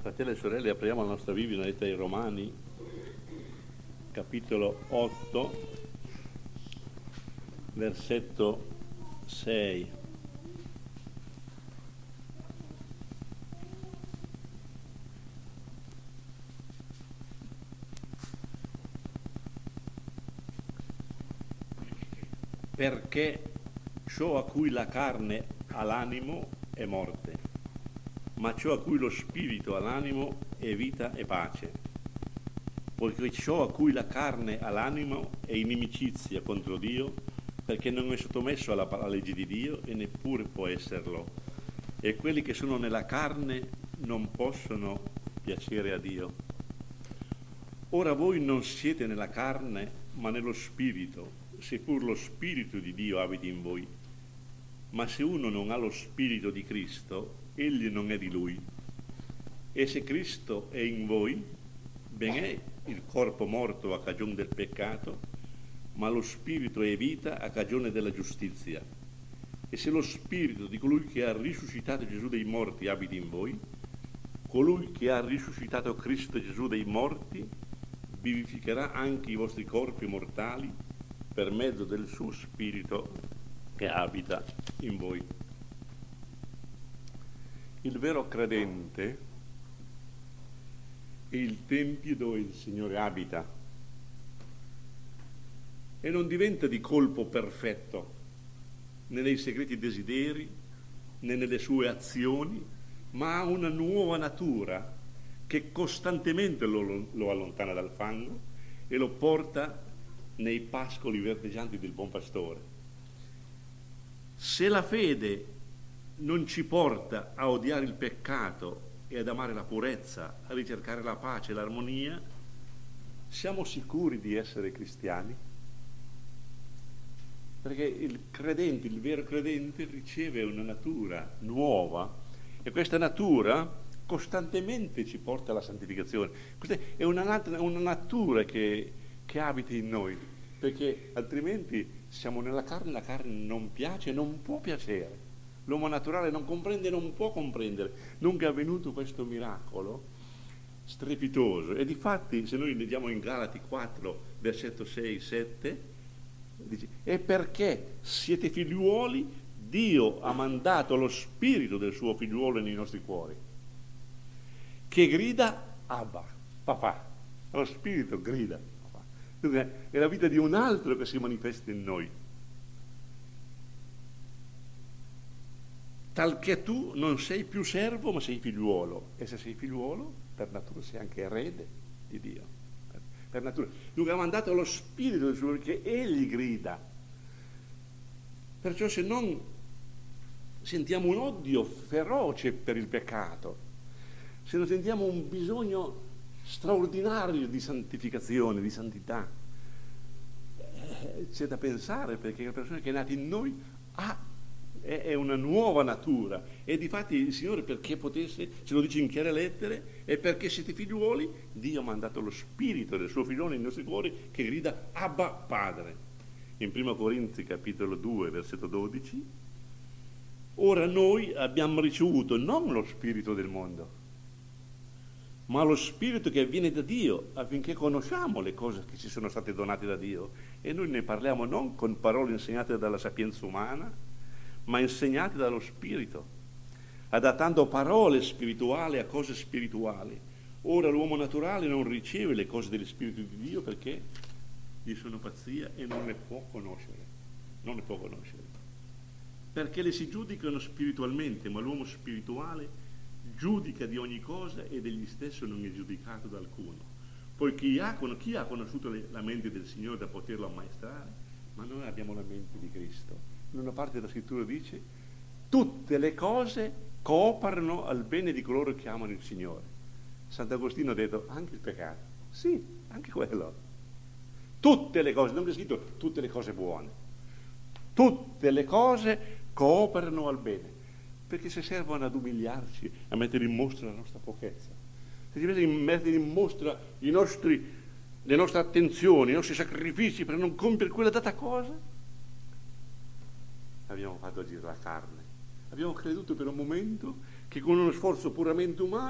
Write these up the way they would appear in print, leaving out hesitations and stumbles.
Fratelli e sorelle, apriamo la nostra Bibbia nella lettera ai Romani, capitolo 8, versetto 6. Perché ciò a cui la carne ha l'animo è morte, ma ciò a cui lo spirito ha l'animo è vita e pace. Poiché ciò a cui la carne ha l'animo è inimicizia contro Dio, perché non è sottomesso alla legge di Dio e neppure può esserlo. E quelli che sono nella carne non possono piacere a Dio. Ora voi non siete nella carne, ma nello spirito, seppur lo spirito di Dio abiti in voi. Ma se uno non ha lo spirito di Cristo, egli non è di lui. E se Cristo è in voi, ben è il corpo morto a cagione del peccato, ma lo spirito è vita a cagione della giustizia. E se lo spirito di colui che ha risuscitato Gesù dai morti abita in voi, colui che ha risuscitato Cristo Gesù dai morti vivificherà anche i vostri corpi mortali per mezzo del suo spirito che abita in voi. Il vero credente è il tempio dove il Signore abita e non diventa di colpo perfetto né nei segreti desideri né nelle sue azioni, ma ha una nuova natura che costantemente lo allontana dal fango e lo porta nei pascoli verdeggianti del buon pastore. Se la fede non ci porta a odiare il peccato e ad amare la purezza, a ricercare la pace e l'armonia, siamo sicuri di essere cristiani? Perché il credente, il vero credente, riceve una natura nuova e questa natura costantemente ci porta alla santificazione. Questa è una natura che abita in noi, perché altrimenti siamo nella carne, la carne non piace, non può piacere. L'uomo naturale non comprende, non può comprendere. Dunque è avvenuto questo miracolo strepitoso. E difatti, se noi leggiamo in Galati 4, versetto 6-7, dice: e perché siete figliuoli, Dio ha mandato lo spirito del suo figliuolo nei nostri cuori, che grida Abba, papà. Lo spirito grida papà. Dunque è la vita di un altro che si manifesta in noi, talché tu non sei più servo ma sei figliuolo, e se sei figliuolo per natura sei anche erede di Dio, per natura. Dunque ha mandato lo spirito del suo, che egli grida. Perciò se non sentiamo un odio feroce per il peccato, se non sentiamo un bisogno straordinario di santificazione, di santità, c'è da pensare, perché la persona che è nata in noi è una nuova natura. E difatti il Signore, perché potesse, ce lo dice in chiare lettere, e perché siete figliuoli, Dio ha mandato lo spirito del suo figliolo nei nostri cuori che grida Abba Padre. In 1 Corinzi capitolo 2 versetto 12: ora noi abbiamo ricevuto non lo spirito del mondo, ma lo spirito che viene da Dio, affinché conosciamo le cose che ci sono state donate da Dio. E noi ne parliamo non con parole insegnate dalla sapienza umana, ma insegnate dallo Spirito, adattando parole spirituali a cose spirituali. Ora l'uomo naturale non riceve le cose dello Spirito di Dio perché gli sono pazzia e non le può conoscere. Non le può conoscere. Perché le si giudicano spiritualmente, ma l'uomo spirituale giudica di ogni cosa e degli stesso non è giudicato da alcuno. Poi chi ha conosciuto la mente del Signore da poterlo ammaestrare? Ma noi abbiamo la mente di Cristo. In una parte della scrittura dice: tutte le cose cooperano al bene di coloro che amano il Signore. Sant'Agostino ha detto anche il peccato. Sì, anche quello. Tutte le cose, non è scritto tutte le cose buone. Tutte le cose cooperano al bene, perché se servono ad umiliarci, a mettere in mostra la nostra pochezza, se ci mettere in mostra le nostre attenzioni, i nostri sacrifici per non compiere quella data cosa, abbiamo fatto agire la carne. Abbiamo creduto per un momento che con uno sforzo puramente umano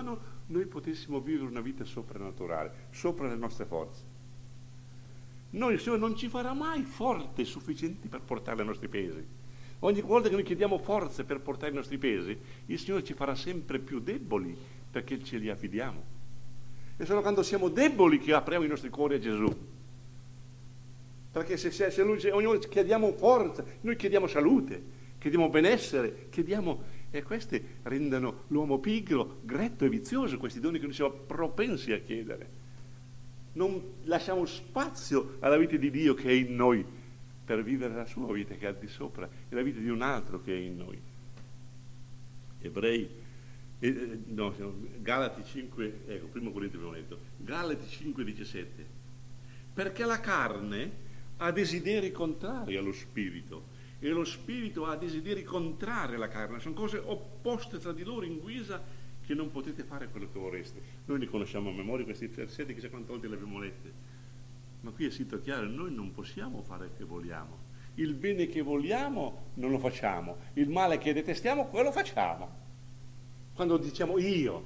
noi potessimo vivere una vita soprannaturale, sopra le nostre forze. Noi, il Signore non ci farà mai forti sufficienti per portare i nostri pesi. Ogni volta che noi chiediamo forze per portare i nostri pesi, il Signore ci farà sempre più deboli perché ce li affidiamo. È solo quando siamo deboli che apriamo i nostri cuori a Gesù. Perché se ogni volta chiediamo forza, noi chiediamo salute, chiediamo benessere, e questi rendono l'uomo pigro, gretto e vizioso, questi doni che noi siamo propensi a chiedere. Non lasciamo spazio alla vita di Dio che è in noi per vivere la sua vita che è al di sopra e la vita di un altro che è in noi. Galati 5, ecco, primo Corinzi abbiamo letto, Galati 5,17. Perché la carne ha desideri contrari allo spirito e lo spirito ha desideri contrari alla carne, sono cose opposte tra di loro in guisa che non potete fare quello che vorreste. Noi li conosciamo a memoria questi versetti, chissà quante volte li abbiamo letti, ma qui è scritto chiaro: noi non possiamo fare il che vogliamo, il bene che vogliamo non lo facciamo, il male che detestiamo quello facciamo. Quando diciamo io,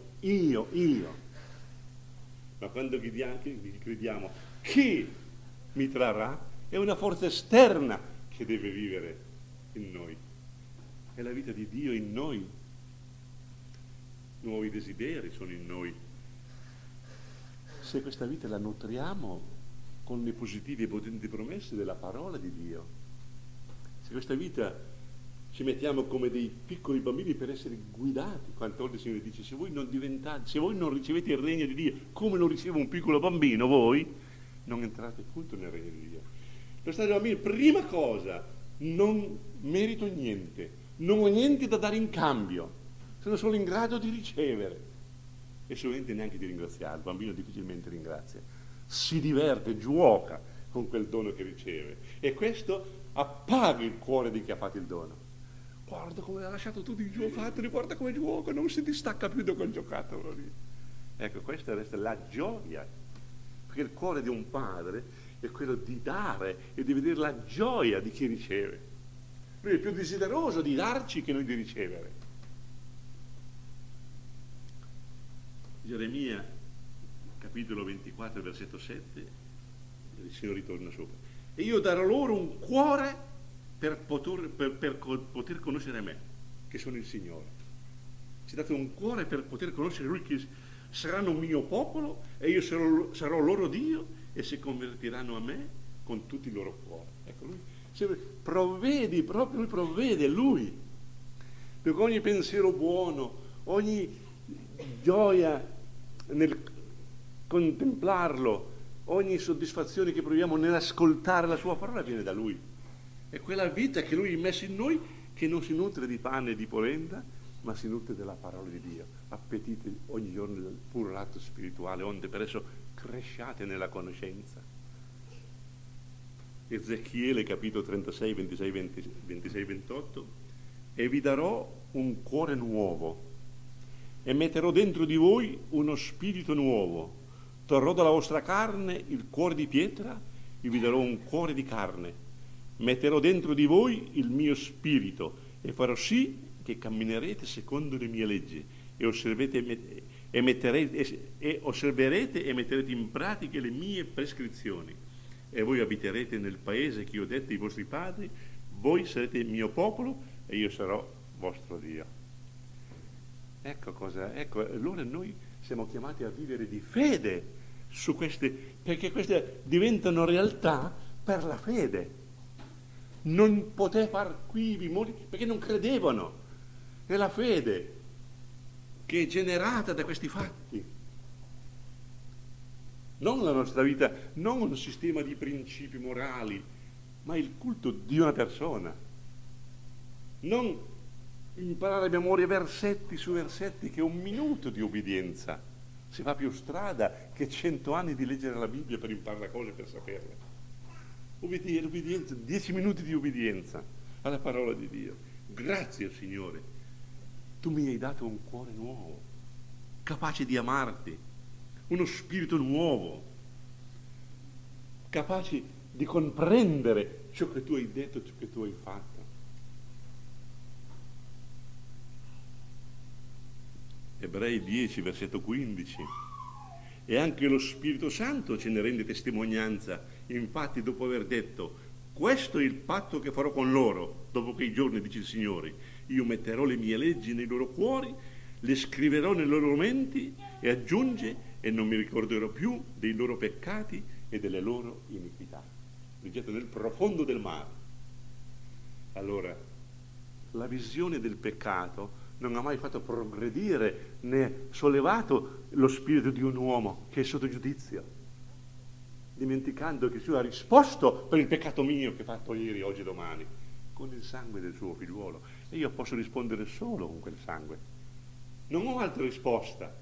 ma quando crediamo chi mi trarrà, è una forza esterna che deve vivere in noi, è la vita di Dio in noi, nuovi desideri sono in noi. Se questa vita la nutriamo con le positive e potenti promesse della parola di Dio, se questa vita ci mettiamo come dei piccoli bambini per essere guidati, quante volte il Signore dice: se voi non ricevete il regno di Dio come lo riceve un piccolo bambino, voi non entrate appunto nel regno di Dio. Per stare bambini, prima cosa, non merito niente, non ho niente da dare in cambio, sono solo in grado di ricevere e solamente neanche di ringraziare. Il bambino difficilmente ringrazia, si diverte, gioca con quel dono che riceve, e questo appaga il cuore di chi ha fatto il dono. Guarda come ha lasciato tutti i giocattoli, guarda come gioca, non si distacca più da quel giocattolo lì. Ecco, questa resta la gioia, perché il cuore di un padre è quello di dare e di vedere la gioia di chi riceve. Lui è più desideroso di darci che noi di ricevere. Geremia, capitolo 24, versetto 7, il Signore ritorna sopra. E io darò loro un cuore per poter conoscere me, che sono il Signore. Ci date un cuore per poter conoscere Lui, che saranno un mio popolo e io sarò loro Dio, e si convertiranno a me con tutti i loro cuori. Ecco, Lui provvede, proprio Lui provvede, Lui. Perché ogni pensiero buono, ogni gioia nel contemplarlo, ogni soddisfazione che proviamo nell'ascoltare la Sua parola viene da Lui. È quella vita che Lui ha messo in noi, che non si nutre di pane e di polenta, ma si nutre della parola di Dio. Appetite ogni giorno del puro latte spirituale, onde per esso cresciate nella conoscenza. Ezechiele capitolo 36, 26, 28. E vi darò un cuore nuovo e metterò dentro di voi uno spirito nuovo. Torrò dalla vostra carne il cuore di pietra e vi darò un cuore di carne. Metterò dentro di voi il mio spirito e farò sì che camminerete secondo le mie leggi e osserverete e metterete in pratica le mie prescrizioni, e voi abiterete nel paese che io ho detto ai vostri padri, voi sarete il mio popolo e io sarò vostro Dio. Ecco, allora noi siamo chiamati a vivere di fede su queste, perché queste diventano realtà per la fede. Non poté far quivi molti perché non credevano. È la fede che è generata da questi fatti, non la nostra vita, non un sistema di principi morali, ma il culto di una persona. Non imparare a memoria versetti su versetti, che è un minuto di obbedienza si fa più strada che 100 anni di leggere la Bibbia per imparare cose, per saperle. Obbedienza, 10 minuti di obbedienza alla parola di Dio. Grazie, Signore, tu mi hai dato un cuore nuovo, capace di amarti, uno spirito nuovo, capace di comprendere ciò che tu hai detto, ciò che tu hai fatto. Ebrei 10, versetto 15. E anche lo Spirito Santo ce ne rende testimonianza. Infatti, dopo aver detto: questo è il patto che farò con loro dopo quei giorni, dice il Signore, io metterò le mie leggi nei loro cuori, le scriverò nei loro menti, e aggiunge: e non mi ricorderò più dei loro peccati e delle loro iniquità. Li getto nel profondo del mare. Allora, la visione del peccato non ha mai fatto progredire né sollevato lo spirito di un uomo che è sotto giudizio, dimenticando che Gesù ha risposto per il peccato mio che ho fatto ieri, oggi e domani, con il sangue del suo figliuolo. E io posso rispondere solo con quel sangue. Non ho altra risposta.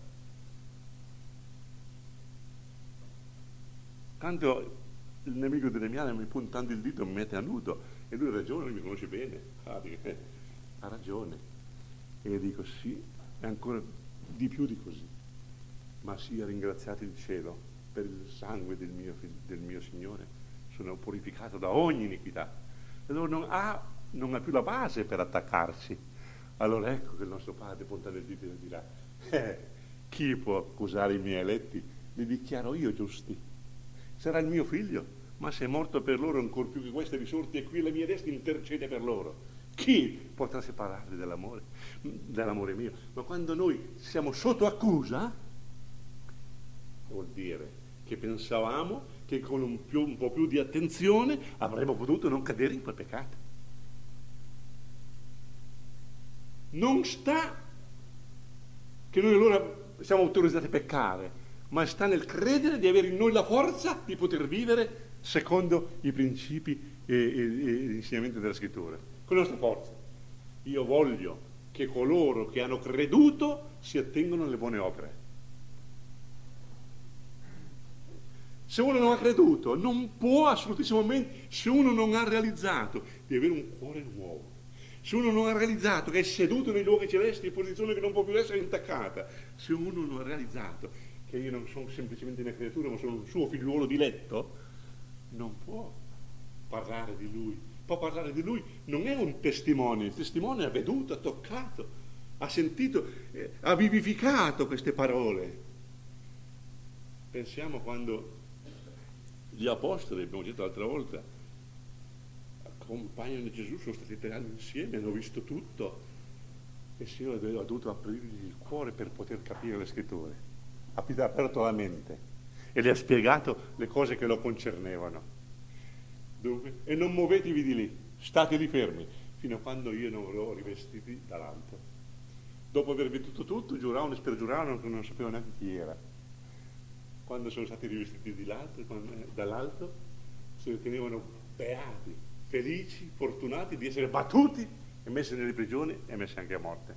Tanto il nemico di Demiano mi puntando il dito mi mette a nudo, e lui ha ragione, lui mi conosce bene, ha ragione. E io dico sì, e ancora di più di così, ma sia ringraziato il cielo per il sangue del mio Signore, sono purificato da ogni iniquità. Allora non ha più la base per attaccarsi. Allora ecco che il nostro Padre puntando il dito e dirà: chi può accusare i miei eletti? Li dichiaro io giusti. Sarà il mio figlio, ma se è morto per loro, ancor più che questo è risorto, e qui alla mia destra intercede per loro. Chi potrà separarli dall'amore mio? Ma quando noi siamo sotto accusa, vuol dire che pensavamo che con un po' più di attenzione avremmo potuto non cadere in quel peccato. Non sta che noi allora siamo autorizzati a peccare, ma sta nel credere di avere in noi la forza di poter vivere secondo i principi e gli insegnamenti della Scrittura. Con la nostra forza. Io voglio che coloro che hanno creduto si attengono alle buone opere. Se uno non ha creduto, non può assolutissimamente, se uno non ha realizzato di avere un cuore nuovo, se uno non ha realizzato che è seduto nei luoghi celesti in posizione che non può più essere intaccata, se uno non ha realizzato che io non sono semplicemente una creatura, ma sono un suo figliuolo diletto, non può parlare di lui. Può parlare di lui, non è un testimone, il testimone ha veduto, ha toccato, ha sentito, ha vivificato queste parole. Pensiamo quando gli apostoli, abbiamo detto l'altra volta, accompagnano Gesù, sono stati 3 anni insieme, hanno visto tutto, e il Signore ha dovuto aprirgli il cuore per poter capire le Scritture. Ha aperto la mente e le ha spiegato le cose che lo concernevano. Dunque, e non muovetevi di lì, state lì fermi, fino a quando io non avrò rivestiti dall'alto. Dopo aver veduto tutto, giuravano e spergiuravano che non sapevano neanche chi era. Quando sono stati rivestiti dall'alto, si ritenevano beati, felici, fortunati di essere battuti e messi nelle prigioni e messi anche a morte.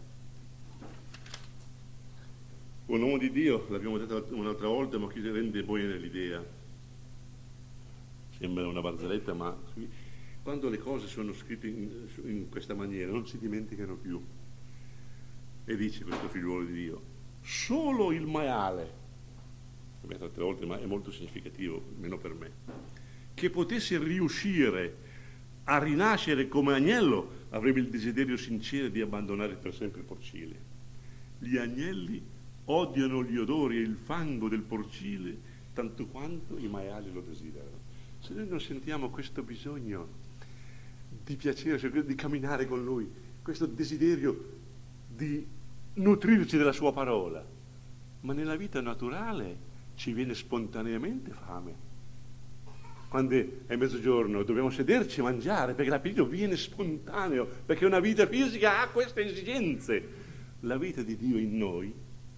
Un uomo di Dio, l'abbiamo detto un'altra volta, ma chi si rende poi nell'idea. Sembra una barzelletta, ma quando le cose sono scritte in questa maniera non si dimenticano più. E dice questo figliuolo di Dio: solo il maiale, l'abbiamo detto altre volte, ma è molto significativo, almeno per me, che potesse riuscire a rinascere come agnello avrebbe il desiderio sincero di abbandonare per sempre il porcile. Gli agnelli odiano gli odori e il fango del porcile tanto quanto i maiali lo desiderano. Se noi non sentiamo questo bisogno di piacere, cioè di camminare con Lui, questo desiderio di nutrirci della Sua parola, ma nella vita naturale ci viene spontaneamente fame. Quando è mezzogiorno dobbiamo sederci a mangiare, perché l'appetito viene spontaneo, perché una vita fisica ha queste esigenze. La vita di Dio in noi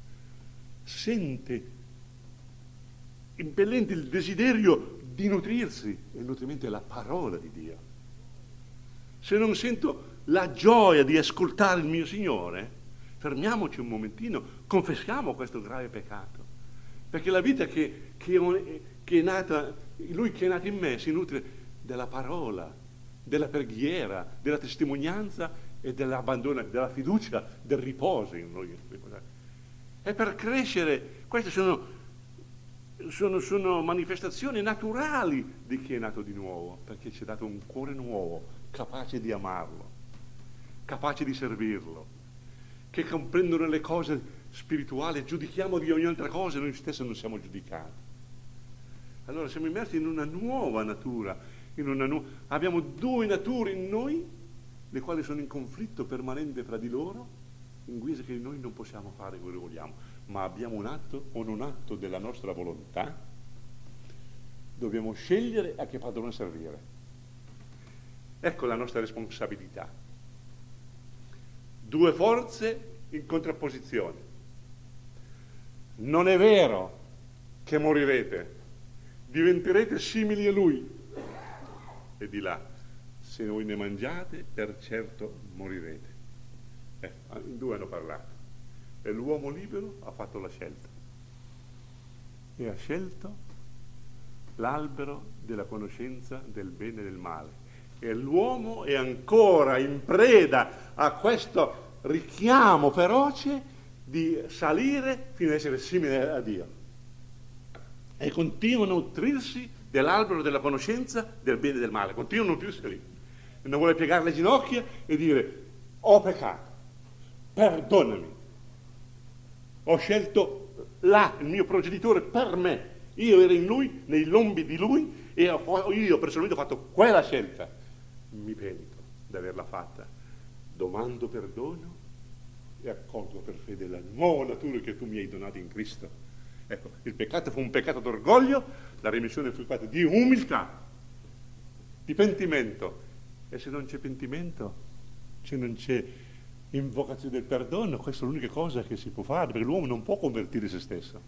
sente impellente il desiderio di nutrirsi, e il nutrimento è la parola di Dio. Se non sento la gioia di ascoltare il mio Signore, fermiamoci un momentino, confessiamo questo grave peccato, perché la vita che è nata, Lui che è nato in me si nutre della parola, della preghiera, della testimonianza e dell'abbandono, della fiducia, del riposo in noi. E per crescere, queste sono manifestazioni naturali di chi è nato di nuovo, perché ci è dato un cuore nuovo, capace di amarlo, capace di servirlo, che comprendono le cose spirituale, giudichiamo di ogni altra cosa e noi stessi non siamo giudicati. Allora siamo immersi in una nuova natura, abbiamo due nature in noi, le quali sono in conflitto permanente fra di loro, in guisa che noi non possiamo fare quello che vogliamo, ma abbiamo un atto o non atto della nostra volontà, dobbiamo scegliere a che padrone servire. Ecco la nostra responsabilità. Due forze in contrapposizione. Non è vero che morirete, diventerete simili a Lui. E di là, se voi ne mangiate, per certo morirete. In due hanno parlato. E l'uomo libero ha fatto la scelta. E ha scelto l'albero della conoscenza del bene e del male. E l'uomo è ancora in preda a questo richiamo feroce di salire fino ad essere simile a Dio. E continua a nutrirsi dell'albero della conoscenza del bene e del male. Continua a nutrirsi lì. E non vuole piegare le ginocchia e dire: ho peccato, perdonami. Ho scelto il mio progenitore per me. Io ero in lui, nei lombi di lui, e io personalmente ho fatto quella scelta. Mi pento di averla fatta. Domando perdono e accolgo per fede la nuova natura che tu mi hai donato in Cristo. Ecco, il peccato fu un peccato d'orgoglio, la remissione fu fatta di umiltà, di pentimento. E se non c'è pentimento, se non c'è invocazione del perdono, questa è l'unica cosa che si può fare, perché l'uomo non può convertire se stesso.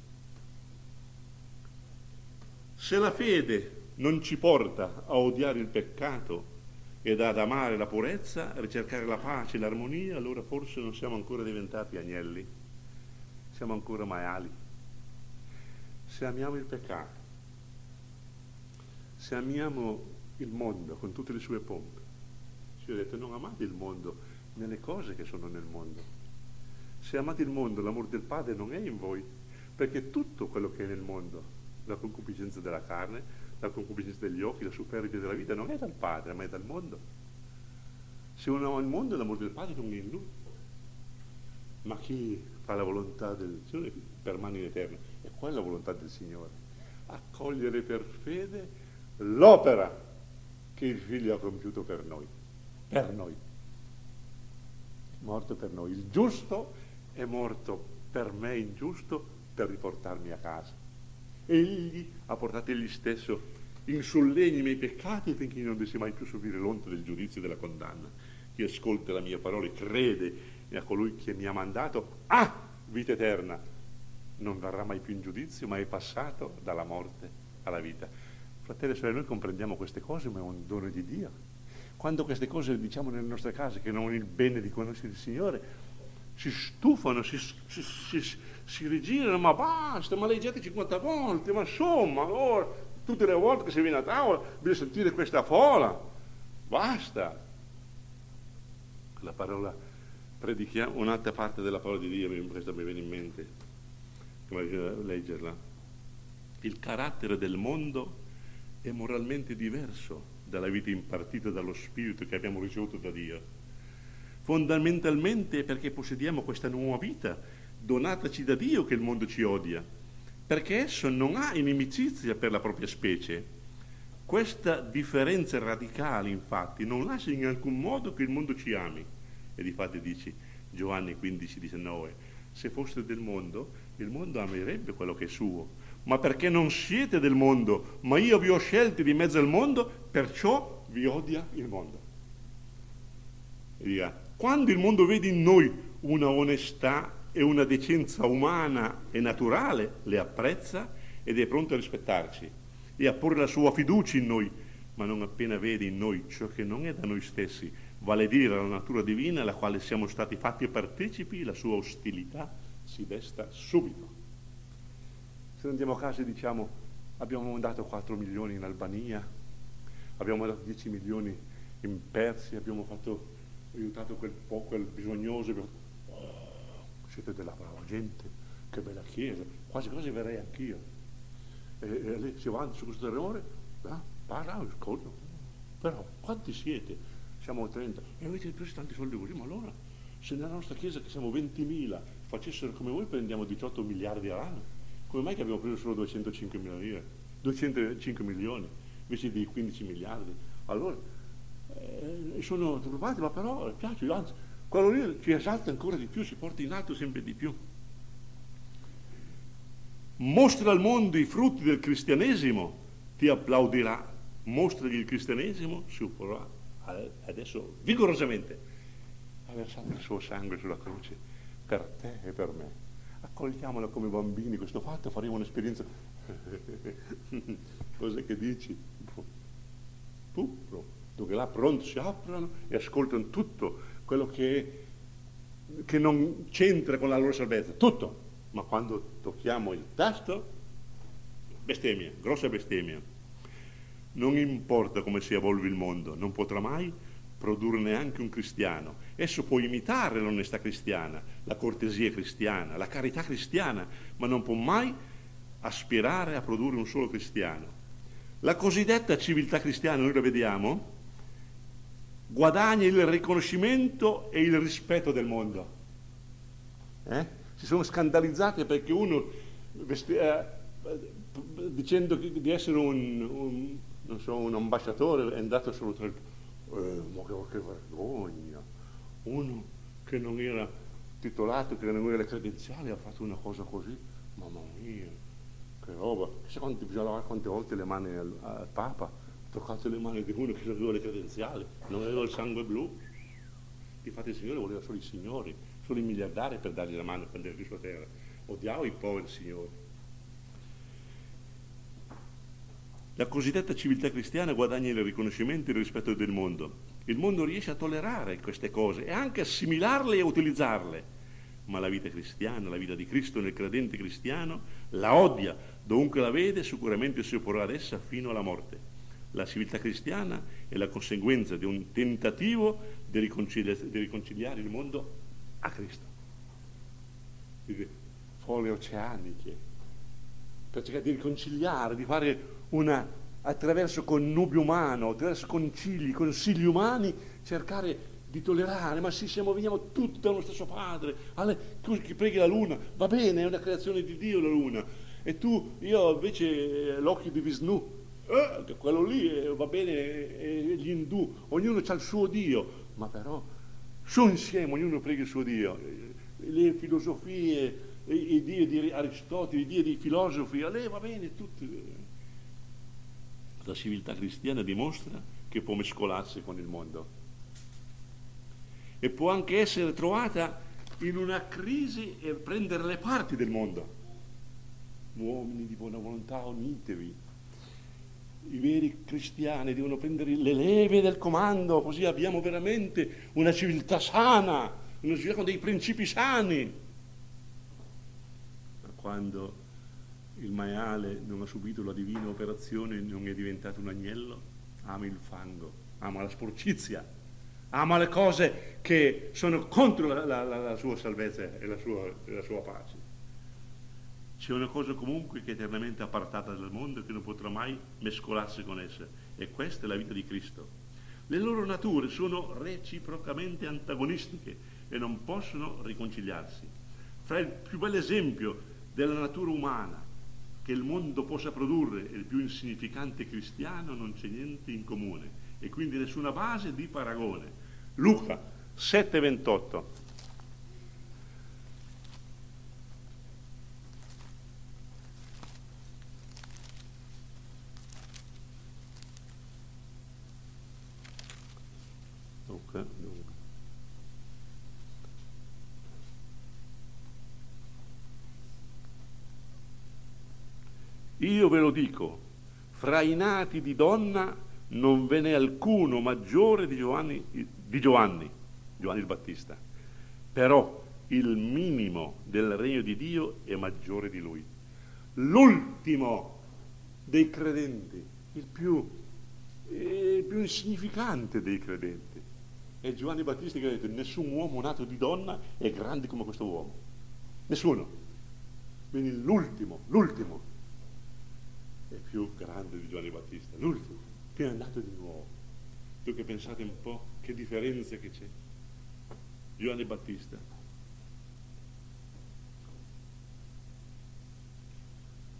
Se la fede non ci porta a odiare il peccato ed ad amare la purezza, a ricercare la pace e l'armonia, allora forse non siamo ancora diventati agnelli, siamo ancora maiali. Se amiamo il peccato, se amiamo il mondo con tutte le sue pompe, ci ho detto: non amate il mondo nelle cose che sono nel mondo. Se amate il mondo, l'amore del Padre non è in voi, perché tutto quello che è nel mondo, la concupiscenza della carne, la concupiscenza degli occhi, la superbia della vita, non è dal Padre, ma è dal mondo. Se uno ama il mondo, l'amore del Padre non è in lui. Ma chi fa la volontà del Signore permane in eterno. È quella la volontà del Signore: accogliere per fede l'opera che il Figlio ha compiuto per noi. Per noi. Morto per noi. Il giusto è morto per me ingiusto per riportarmi a casa. Egli ha portato egli stesso in sollegno i miei peccati affinché io non dovessi mai più subire l'onta del giudizio e della condanna. Chi ascolta la mia parola e crede a colui che mi ha mandato ha vita eterna. Non verrà mai più in giudizio, ma è passato dalla morte alla vita. Fratelli e sorelle, noi comprendiamo queste cose, ma è un dono di Dio. Quando queste cose le diciamo nelle nostre case, che non hanno il bene di conoscere il Signore, si stufano, si rigirano: ma basta, ma leggete 50 volte, ma insomma, allora, tutte le volte che si viene a tavola bisogna sentire questa fola, basta. La parola, predichiamo un'altra parte della parola di Dio, questa mi viene in mente, come leggerla. Il carattere del mondo è moralmente diverso dalla vita impartita dallo Spirito che abbiamo ricevuto da Dio. Fondamentalmente è perché possediamo questa nuova vita donataci da Dio che il mondo ci odia, perché esso non ha inimicizia per la propria specie. Questa differenza radicale, infatti, non lascia in alcun modo che il mondo ci ami. E difatti dice Giovanni 15,19: se foste del mondo, il mondo amerebbe quello che è suo, ma perché non siete del mondo, ma io vi ho scelti di mezzo al mondo, perciò vi odia il mondo. E dica: quando il mondo vede in noi una onestà e una decenza umana e naturale, le apprezza ed è pronto a rispettarci e a porre la sua fiducia in noi, ma non appena vede in noi ciò che non è da noi stessi, vale a dire la natura divina alla quale siamo stati fatti partecipi, la sua ostilità si desta subito. Se andiamo a casa e diciamo: abbiamo mandato 4 milioni in Albania, abbiamo mandato 10 milioni in Persia, abbiamo aiutato quel bisognoso, siete della brava gente, che bella chiesa, quasi quasi verrei anch'io. E lì si avanti su questo terrore, parla, ascolto. Però quanti siete? Siamo 30, e avete preso tanti soldi così, ma allora se nella nostra chiesa che siamo 20.000 facessero come voi prendiamo 18 miliardi all'anno. Come mai che abbiamo preso solo 205 milioni lire? 205 milioni invece di 15 miliardi? Allora, sono turbati, ma però piace, anzi, quello lì ci esalta ancora di più, ci porta in alto sempre di più. Mostra al mondo i frutti del cristianesimo, ti applaudirà. Mostragli il cristianesimo, si opporrà adesso vigorosamente. Ha versato il suo sangue sulla croce per te e per me. Accogliamolo come bambini questo fatto, faremo un'esperienza. Cos'è che dici? Dove là pronto si aprono e ascoltano tutto quello che non c'entra con la loro salvezza, tutto. Ma quando tocchiamo il tasto, bestemmia, grossa bestemmia. Non importa come si evolve il mondo, non potrà mai produrre neanche un cristiano. Esso può imitare l'onestà cristiana, la cortesia cristiana, la carità cristiana, ma non può mai aspirare a produrre un solo cristiano. La cosiddetta civiltà cristiana, noi la vediamo, guadagna il riconoscimento e il rispetto del mondo. Si sono scandalizzati perché uno dicendo di essere un ambasciatore è andato solo tra ma che vergogna, uno che non era titolato, che non aveva le credenziali, ha fatto una cosa così, mamma mia, che roba. Chissà bisogna lavare quante volte le mani al Papa, ha toccato le mani di uno che non aveva le credenziali, non aveva il sangue blu. Infatti il Signore voleva solo i signori, solo i miliardari per dargli la mano e prendere qui sulla terra. Odiava i poveri signori. La cosiddetta civiltà cristiana guadagna il riconoscimento e il rispetto del mondo. Il mondo riesce a tollerare queste cose e anche assimilarle e utilizzarle. Ma la vita cristiana, la vita di Cristo nel credente cristiano, la odia, dovunque la vede, sicuramente si opporrà ad essa fino alla morte. La civiltà cristiana è la conseguenza di un tentativo di riconciliare il mondo a Cristo. Folle oceaniche, per cercare di riconciliare, di fare attraverso connubio umano, attraverso consigli umani, cercare di tollerare, ma sì, veniamo tutti dallo stesso padre. Tu che preghi la luna, va bene, è una creazione di Dio la luna, e io invece l'occhio di Vishnu, quello lì va bene, gli indù, ognuno ha il suo Dio, ma però su insieme, ognuno prega il suo Dio. Le filosofie, i Dio di Aristotele, i Dio dei filosofi, a lei va bene, tutti. La civiltà cristiana dimostra che può mescolarsi con il mondo e può anche essere trovata in una crisi e prendere le parti del mondo. Uomini di buona volontà, unitevi. I veri cristiani devono prendere le leve del comando, così abbiamo veramente una civiltà sana, una civiltà con dei principi sani. Quando il maiale non ha subito la divina operazione, non è diventato un agnello, ama il fango, ama la sporcizia, ama le cose che sono contro la sua salvezza e la sua pace. C'è una cosa comunque che è eternamente appartata dal mondo e che non potrà mai mescolarsi con essa, e questa è la vita di Cristo. Le loro nature sono reciprocamente antagonistiche e non possono riconciliarsi. Fra il più bel esempio della natura umana che il mondo possa produrre e il più insignificante cristiano non c'è niente in comune e quindi nessuna base di paragone. Luca 7,28. Io ve lo dico, fra i nati di donna non ve n'è alcuno maggiore di Giovanni il Battista, però il minimo del regno di Dio è maggiore di lui. L'ultimo dei credenti, il più insignificante dei credenti, è Giovanni Battista, che ha detto: nessun uomo nato di donna è grande come questo uomo, nessuno. Quindi l'ultimo è più grande di Giovanni Battista, l'ultimo che è nato di nuovo. Tu che pensate un po' che differenza che c'è. Giovanni Battista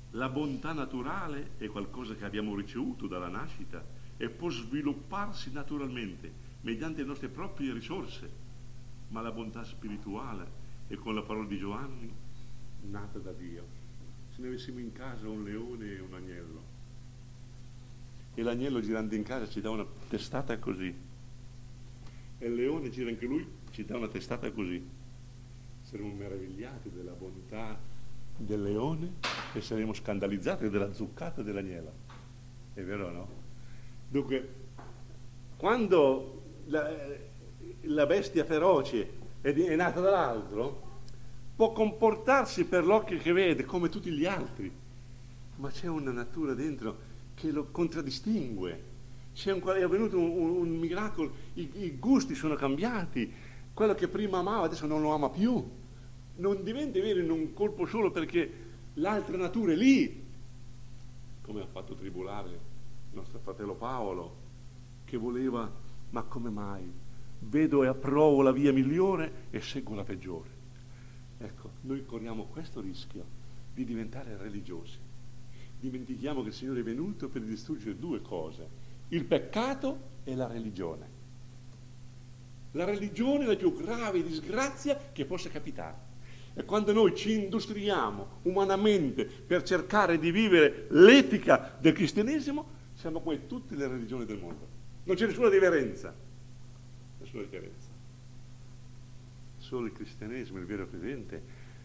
La bontà naturale è qualcosa che abbiamo ricevuto dalla nascita e può svilupparsi naturalmente mediante le nostre proprie risorse, ma la bontà spirituale è, con la parola di Giovanni, nata da Dio. Se ne avessimo in casa un leone e un agnello, e l'agnello girando in casa ci dà una testata così, e il leone gira anche lui, ci dà una testata così, saremo meravigliati della bontà del leone e saremo scandalizzati della zuccata dell'agnello. È vero o no? Dunque, quando la bestia feroce è nata dall'altro, può comportarsi per l'occhio che vede come tutti gli altri, ma c'è una natura dentro che lo contraddistingue. È avvenuto un miracolo, i gusti sono cambiati, quello che prima amava adesso non lo ama più, non diventa vero in un colpo solo perché l'altra natura è lì, come ha fatto tribulare il nostro fratello Paolo, che voleva, ma come mai? Vedo e approvo la via migliore e seguo la peggiore. Ecco, noi corriamo questo rischio di diventare religiosi. Dimentichiamo che il Signore è venuto per distruggere due cose: il peccato e la religione. La religione è la più grave disgrazia che possa capitare. E quando noi ci industriamo umanamente per cercare di vivere l'etica del cristianesimo, siamo come tutte le religioni del mondo. Non c'è nessuna differenza. Nessuna differenza. Solo il cristianesimo, il vero credente,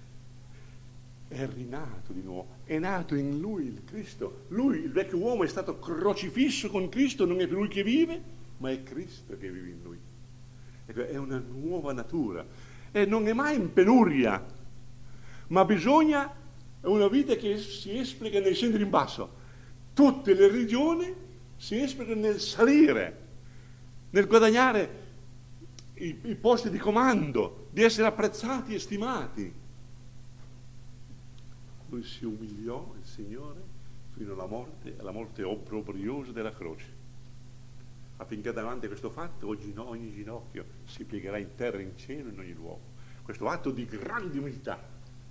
è rinato di nuovo, è nato in lui il Cristo. Lui, il vecchio uomo, è stato crocifisso con Cristo, non è più lui che vive, ma è Cristo che vive in lui. Ecco, è una nuova natura e non è mai in penuria, ma bisogna, è una vita che si esplica nel scendere in basso. Tutte le religioni si esplicano nel salire, nel guadagnare i posti di comando, di essere apprezzati e stimati. Lui si umiliò, il Signore, fino alla morte obbrobriosa della croce, affinché davanti a questo fatto ogni ginocchio si piegherà in terra, in cielo, in ogni luogo. Questo atto di grande umiltà.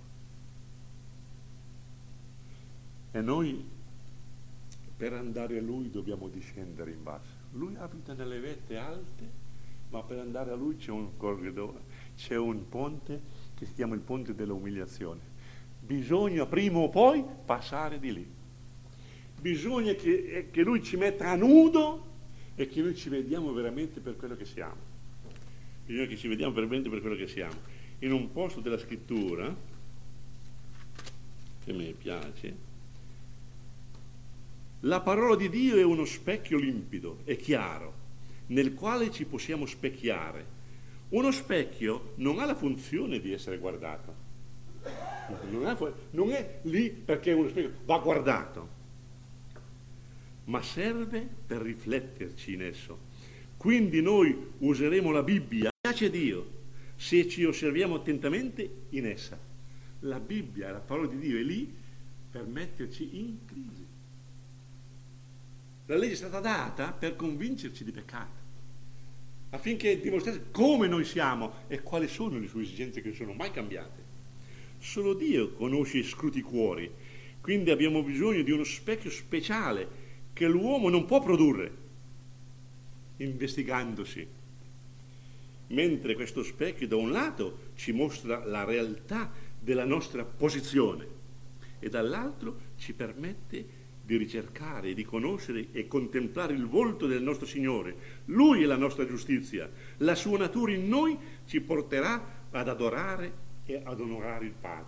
E noi, per andare a Lui, dobbiamo discendere in basso. Lui abita nelle vette alte, ma per andare a Lui c'è un corridoio, c'è un ponte che si chiama il ponte dell'umiliazione. Bisogna prima o poi passare di lì. Bisogna che Lui ci metta a nudo e che noi ci vediamo veramente per quello che siamo. Bisogna che ci vediamo veramente per quello che siamo. In un posto della scrittura, che a me piace, la parola di Dio è uno specchio limpido e chiaro, nel quale ci possiamo specchiare. Uno specchio non ha la funzione di essere guardato. Non è lì perché uno specchio va guardato, ma serve per rifletterci in esso. Quindi noi useremo la Bibbia, piace a Dio, se ci osserviamo attentamente in essa. La Bibbia, la parola di Dio, è lì per metterci in crisi. La legge è stata data per convincerci di peccato, affinché dimostrasse come noi siamo e quali sono le sue esigenze che non sono mai cambiate. Solo Dio conosce e scruta i cuori, quindi abbiamo bisogno di uno specchio speciale che l'uomo non può produrre, investigandosi. Mentre questo specchio da un lato ci mostra la realtà della nostra posizione e dall'altro ci permette di ricercare, di conoscere e contemplare il volto del nostro Signore. Lui è la nostra giustizia. La sua natura in noi ci porterà ad adorare e ad onorare il Padre.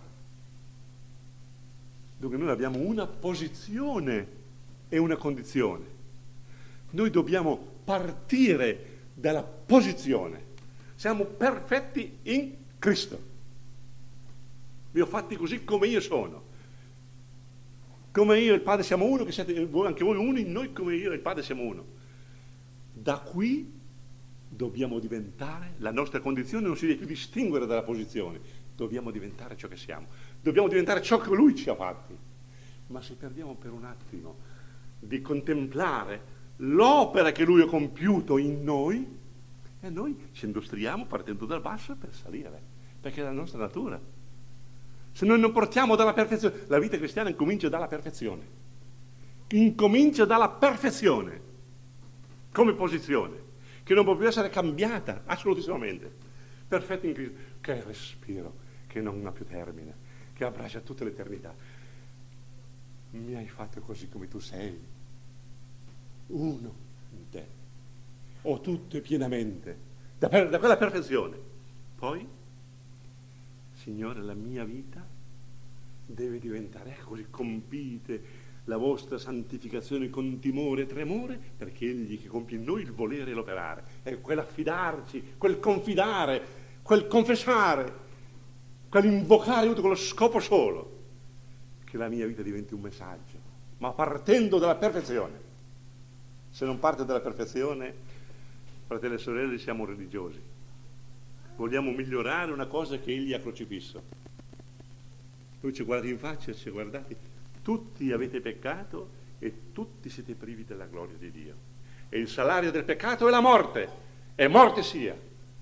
Dunque noi abbiamo una posizione e una condizione. Noi dobbiamo partire dalla posizione. Siamo perfetti in Cristo. Vi ho fatti così come io sono. Come io e il Padre siamo uno, che siete anche voi uni, noi come io e il Padre siamo uno. Da qui dobbiamo diventare, la nostra condizione non si deve più distinguere dalla posizione, dobbiamo diventare ciò che siamo, dobbiamo diventare ciò che Lui ci ha fatti. Ma se perdiamo per un attimo di contemplare l'opera che Lui ha compiuto in noi, e noi ci industriamo partendo dal basso per salire, perché è la nostra natura. Se noi non portiamo dalla perfezione, la vita cristiana incomincia dalla perfezione. Incomincia dalla perfezione come posizione, che non può più essere cambiata assolutamente. Perfetto in Cristo, che respiro, che non ha più termine, che abbraccia tutta l'eternità. Mi hai fatto così come tu sei, uno in te, ho tutto e pienamente, da quella perfezione. Poi, Signore, la mia vita deve diventare così, compite la vostra santificazione con timore e tremore, perché Egli che compie in noi il volere e l'operare. È quell'affidarci, quel confidare, quel confessare, quell'invocare tutto con lo scopo solo che la mia vita diventi un messaggio, ma partendo dalla perfezione. Se non parte dalla perfezione, fratelli e sorelle, siamo religiosi. Vogliamo migliorare una cosa che Egli ha crocifisso. Lui ci guarda in faccia e ci guardate. Tutti avete peccato e tutti siete privi della gloria di Dio. E il salario del peccato è la morte, e morte sia.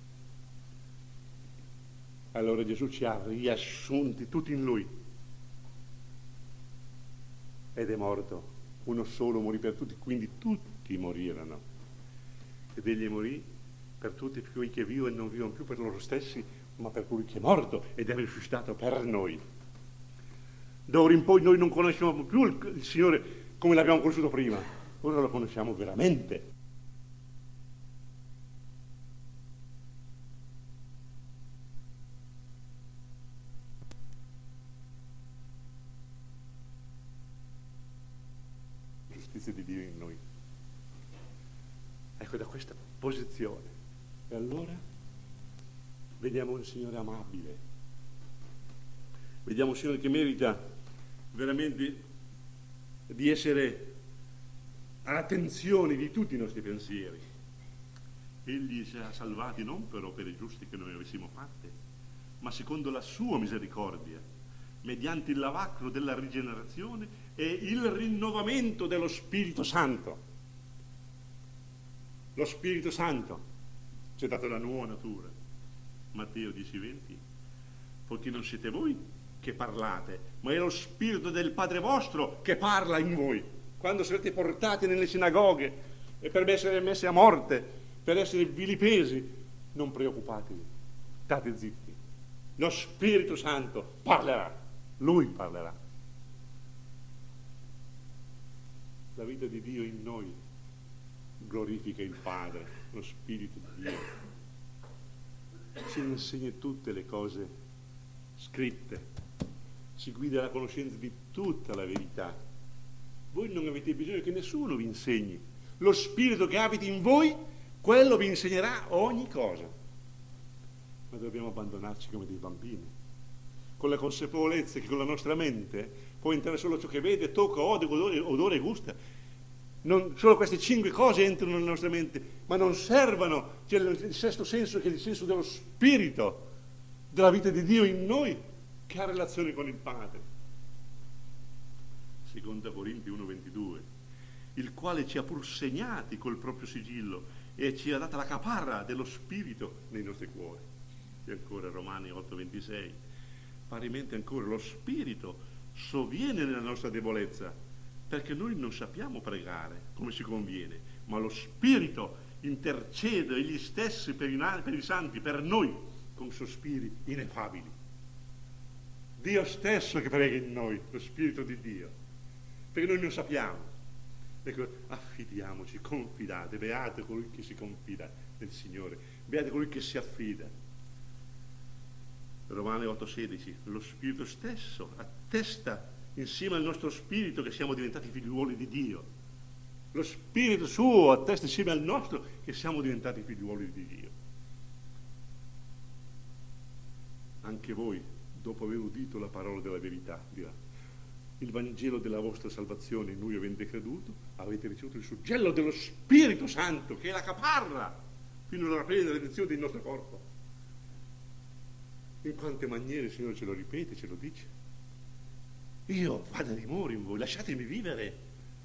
Allora Gesù ci ha riassunti tutti in Lui. Ed è morto. Uno solo morì per tutti, quindi tutti morirono. Ed Egli morì per tutti quei che vivono e non vivono più per loro stessi, ma per colui che è morto ed è risuscitato per noi. Da ora in poi noi non conosciamo più il Signore come l'abbiamo conosciuto prima, ora lo conosciamo veramente. Giustizia di Dio in noi. Ecco, da questa posizione. E allora vediamo un Signore amabile, vediamo un Signore che merita veramente di essere all'attenzione di tutti i nostri pensieri. Egli ci ha salvati non per opere giuste che noi avessimo fatte, ma secondo la sua misericordia, mediante il lavacro della rigenerazione e il rinnovamento dello Spirito Santo. Lo Spirito Santo ci ha dato la nuova natura. Matteo 10,20. Poiché non siete voi che parlate, ma è lo Spirito del Padre vostro che parla in voi. Quando sarete portati nelle sinagoghe e per essere messi a morte, per essere vilipesi, non preoccupatevi, state zitti. Lo Spirito Santo parlerà, Lui parlerà. La vita di Dio in noi glorifica il Padre, lo Spirito di Dio. Ci insegna tutte le cose scritte, ci guida alla conoscenza di tutta la verità. Voi non avete bisogno che nessuno vi insegni. Lo Spirito che abita in voi, quello vi insegnerà ogni cosa. Ma dobbiamo abbandonarci come dei bambini, con la consapevolezza che con la nostra mente può entrare solo ciò che vede, tocca, odore e gusta. Solo queste 5 cose entrano nella nostra mente, ma non servono. C'è il sesto senso, che è il senso dello Spirito, della vita di Dio in noi, che ha relazione con il Padre. Seconda Corinti 1,22, il quale ci ha pur segnati col proprio sigillo e ci ha data la caparra dello Spirito nei nostri cuori. E ancora Romani 8,26, parimenti ancora lo Spirito sovviene nella nostra debolezza, perché noi non sappiamo pregare come si conviene, ma lo Spirito intercede egli stessi per i santi, per noi, con sospiri ineffabili. Dio stesso che prega in noi, lo Spirito di Dio, perché noi non sappiamo. Ecco, affidiamoci, confidate, beato colui che si confida nel Signore, beato colui che si affida. Romani 8,16, lo Spirito stesso attesta insieme al nostro spirito che siamo diventati figliuoli di Dio. Lo Spirito suo attesta insieme al nostro che siamo diventati figliuoli di Dio. Anche voi, dopo aver udito la parola della verità, dirà, il Vangelo della vostra salvazione in lui avete creduto, avete ricevuto il suggello dello Spirito Santo, che è la caparra fino alla piena redenzione del nostro corpo. In quante maniere il Signore ce lo ripete, ce lo dice. Io vado a dimora in voi, lasciatemi vivere.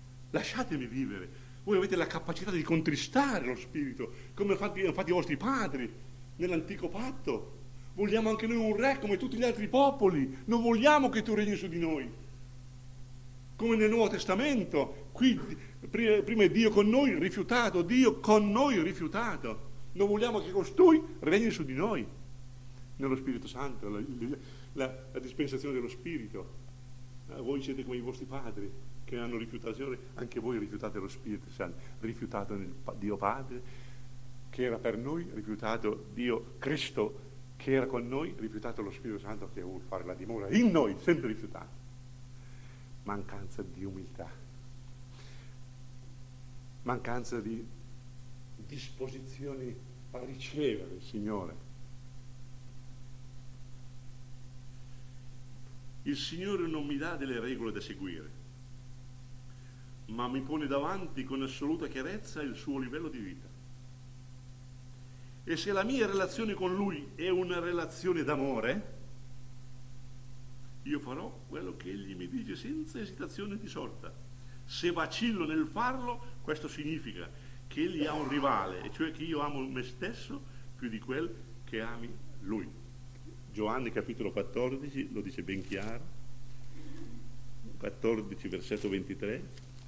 Voi avete la capacità di contristare lo Spirito, come hanno fatto i vostri padri nell'antico patto. Vogliamo anche noi un re come tutti gli altri popoli. Non vogliamo che tu regni su di noi. Come nel Nuovo Testamento, qui prima è Dio con noi, rifiutato, Dio con noi, rifiutato. Non vogliamo che costui regni su di noi, nello Spirito Santo, la dispensazione dello Spirito. Voi siete come i vostri padri che hanno rifiutato il Signore, anche voi rifiutate lo Spirito Santo, rifiutato Dio Padre che era per noi, rifiutato Dio Cristo che era con noi, rifiutato lo Spirito Santo che vuole fare la dimora in noi, sempre rifiutato. Mancanza di umiltà, mancanza di disposizioni a ricevere il Signore. Il Signore non mi dà delle regole da seguire, ma mi pone davanti con assoluta chiarezza il suo livello di vita. E se la mia relazione con Lui è una relazione d'amore, io farò quello che Egli mi dice senza esitazione di sorta. Se vacillo nel farlo, questo significa che Egli ha un rivale, e cioè che io amo me stesso più di quel che ami Lui. Giovanni capitolo 14 lo dice ben chiaro, 14 versetto 23.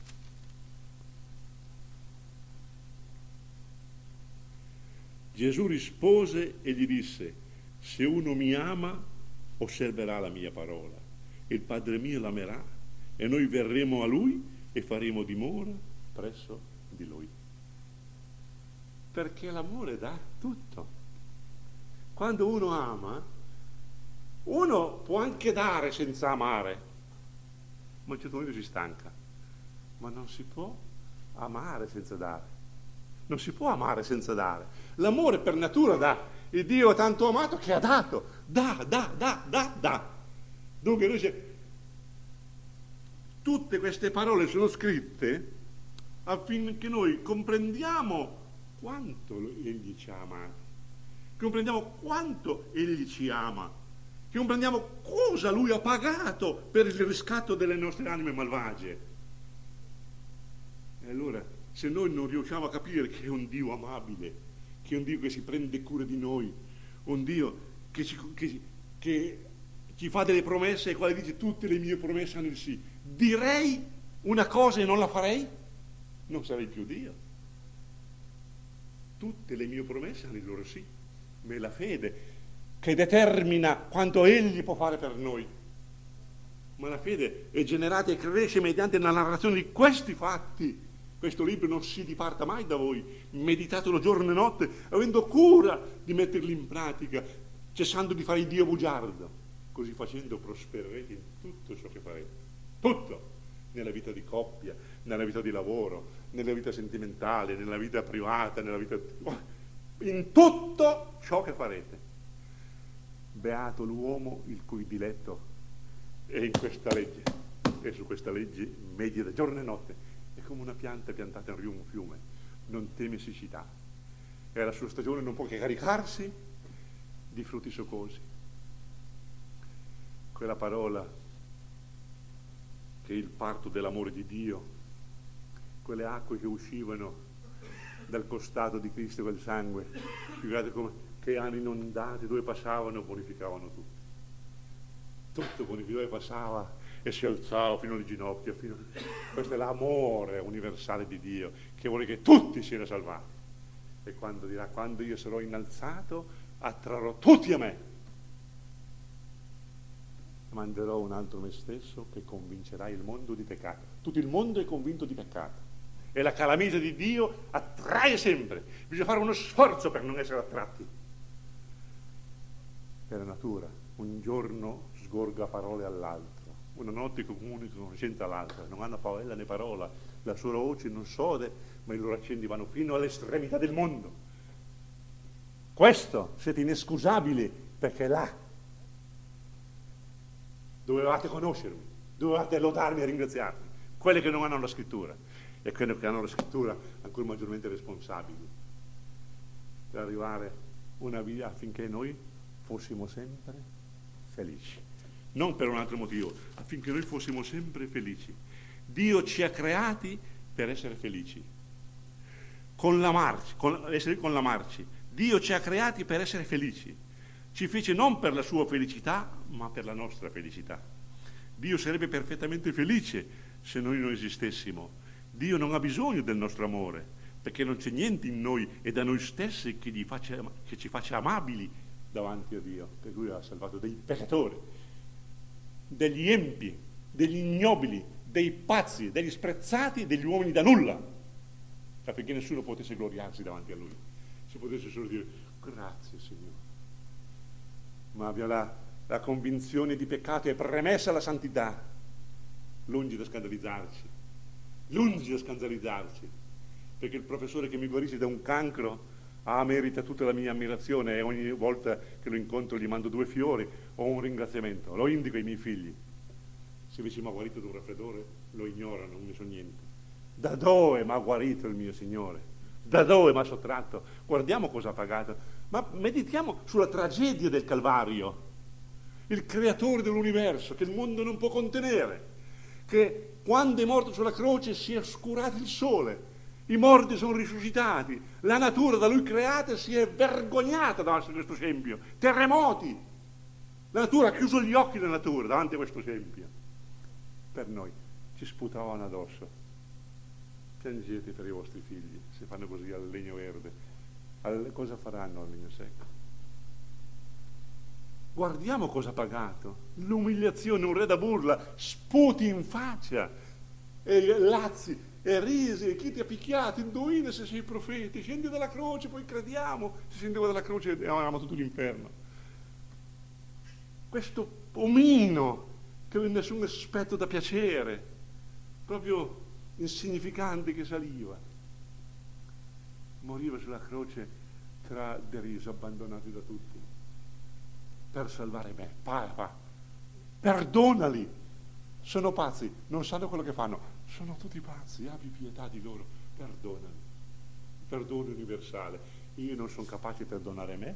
Gesù rispose e gli disse: se uno mi ama, osserverà la mia parola, il Padre mio l'amerà, e noi verremo a Lui e faremo dimora presso di Lui. Perché l'amore dà tutto. Quando uno ama, uno può anche dare senza amare, ma a un certo punto si stanca. Ma non si può amare senza dare. Non si può amare senza dare. L'amore per natura dà. Il Dio ha tanto amato che ha dato. Dà. Dunque noi tutte queste parole sono scritte affinché noi comprendiamo quanto Egli ci ha amati, comprendiamo quanto Egli ci ama, che comprendiamo cosa Lui ha pagato per il riscatto delle nostre anime malvagie. E allora, se noi non riusciamo a capire che è un Dio amabile, che è un Dio che si prende cura di noi, un Dio che ci fa delle promesse e quale dice tutte le mie promesse hanno il sì, direi una cosa e non la farei, non sarei più Dio. Tutte le mie promesse hanno il loro sì, ma è la fede che determina quanto Egli può fare per noi. Ma la fede è generata e cresce mediante la narrazione di questi fatti. Questo libro non si diparta mai da voi, meditatelo giorno e notte, avendo cura di metterli in pratica, cessando di fare il Dio bugiardo. Così facendo prospererete in tutto ciò che farete. Tutto! Nella vita di coppia, nella vita di lavoro, nella vita sentimentale, nella vita privata, nella vita... in tutto ciò che farete. Beato l'uomo il cui diletto è in questa legge, e su questa legge medita giorno e notte. È come una pianta piantata in un fiume, non teme siccità. E la sua stagione non può che caricarsi di frutti succosi. Quella parola che è il parto dell'amore di Dio, quelle acque che uscivano dal costato di Cristo col sangue, figurate come che hanno inondati, dove passavano bonificavano tutto bonificava, dove passava e si alzava fino alle ginocchia. Questo è l'amore universale di Dio, che vuole che tutti siano salvati. E quando dirà: quando io sarò innalzato, attrarrò tutti a me. Manderò un altro me stesso che convincerà il mondo di peccato. Tutto il mondo è convinto di peccato. E la calamita di Dio attrae sempre. Bisogna fare uno sforzo per non essere attratti. È la natura. Un giorno sgorga parole all'altro, una notte comunica conoscenza all'altra, non hanno parola né parola, la sua voce non sode, ma i loro accendi vanno fino all'estremità del mondo. Questo siete inescusabili, perché là dovevate conoscermi, dovevate lodarmi e ringraziarmi. Quelli che non hanno la scrittura e quelli che hanno la scrittura ancora maggiormente responsabili per arrivare una via affinché noi fossimo sempre felici. Non per un altro motivo, affinché noi fossimo sempre felici. Dio ci ha creati per essere felici. Con la marcia. Dio ci ha creati per essere felici. Ci fece non per la sua felicità, ma per la nostra felicità. Dio sarebbe perfettamente felice se noi non esistessimo. Dio non ha bisogno del nostro amore, perché non c'è niente in noi e da noi stessi che ci faccia amabili davanti a Dio, perché Lui ha salvato dei peccatori, degli empi, degli ignobili, dei pazzi, degli sprezzati, degli uomini da nulla, affinché nessuno potesse gloriarsi davanti a Lui. Si potesse solo dire: grazie Signore. Ma abbiamo la convinzione di peccato è premessa alla santità, lungi da scandalizzarci, perché il professore che mi guarisce da un cancro merita tutta la mia ammirazione, e ogni volta che lo incontro gli mando 2 fiori o un ringraziamento, lo indico ai miei figli. Se invece mi ha guarito da un raffreddore, lo ignorano, non ne so niente. Da dove mi ha guarito il mio Signore? Da dove mi ha sottratto? Guardiamo cosa ha pagato, ma meditiamo sulla tragedia del Calvario, il creatore dell'universo che il mondo non può contenere, che quando è morto sulla croce si è oscurato il sole, i morti sono risuscitati, la natura da lui creata si è vergognata davanti a questo scempio, terremoti, la natura ha chiuso gli occhi della natura davanti a questo scempio. Per noi ci sputavano addosso. Piangete per i vostri figli se fanno così al legno verde. Cosa faranno al legno secco? Guardiamo cosa ha pagato. L'umiliazione, un re da burla, sputi in faccia, e lazzi, e risi, e chi ti ha picchiato, indovina se sei profeti, scendi dalla croce, poi crediamo. Se scendeva dalla croce avevamo tutto l'inferno. Questo omino che non ha nessun aspetto da piacere, proprio insignificante, che saliva, moriva sulla croce tra deriso, abbandonati da tutti, per salvare me. Perdonali, sono pazzi, non sanno quello che fanno, sono tutti pazzi, abbi pietà di loro, perdonali. Perdono universale. Io non sono capace di perdonare me,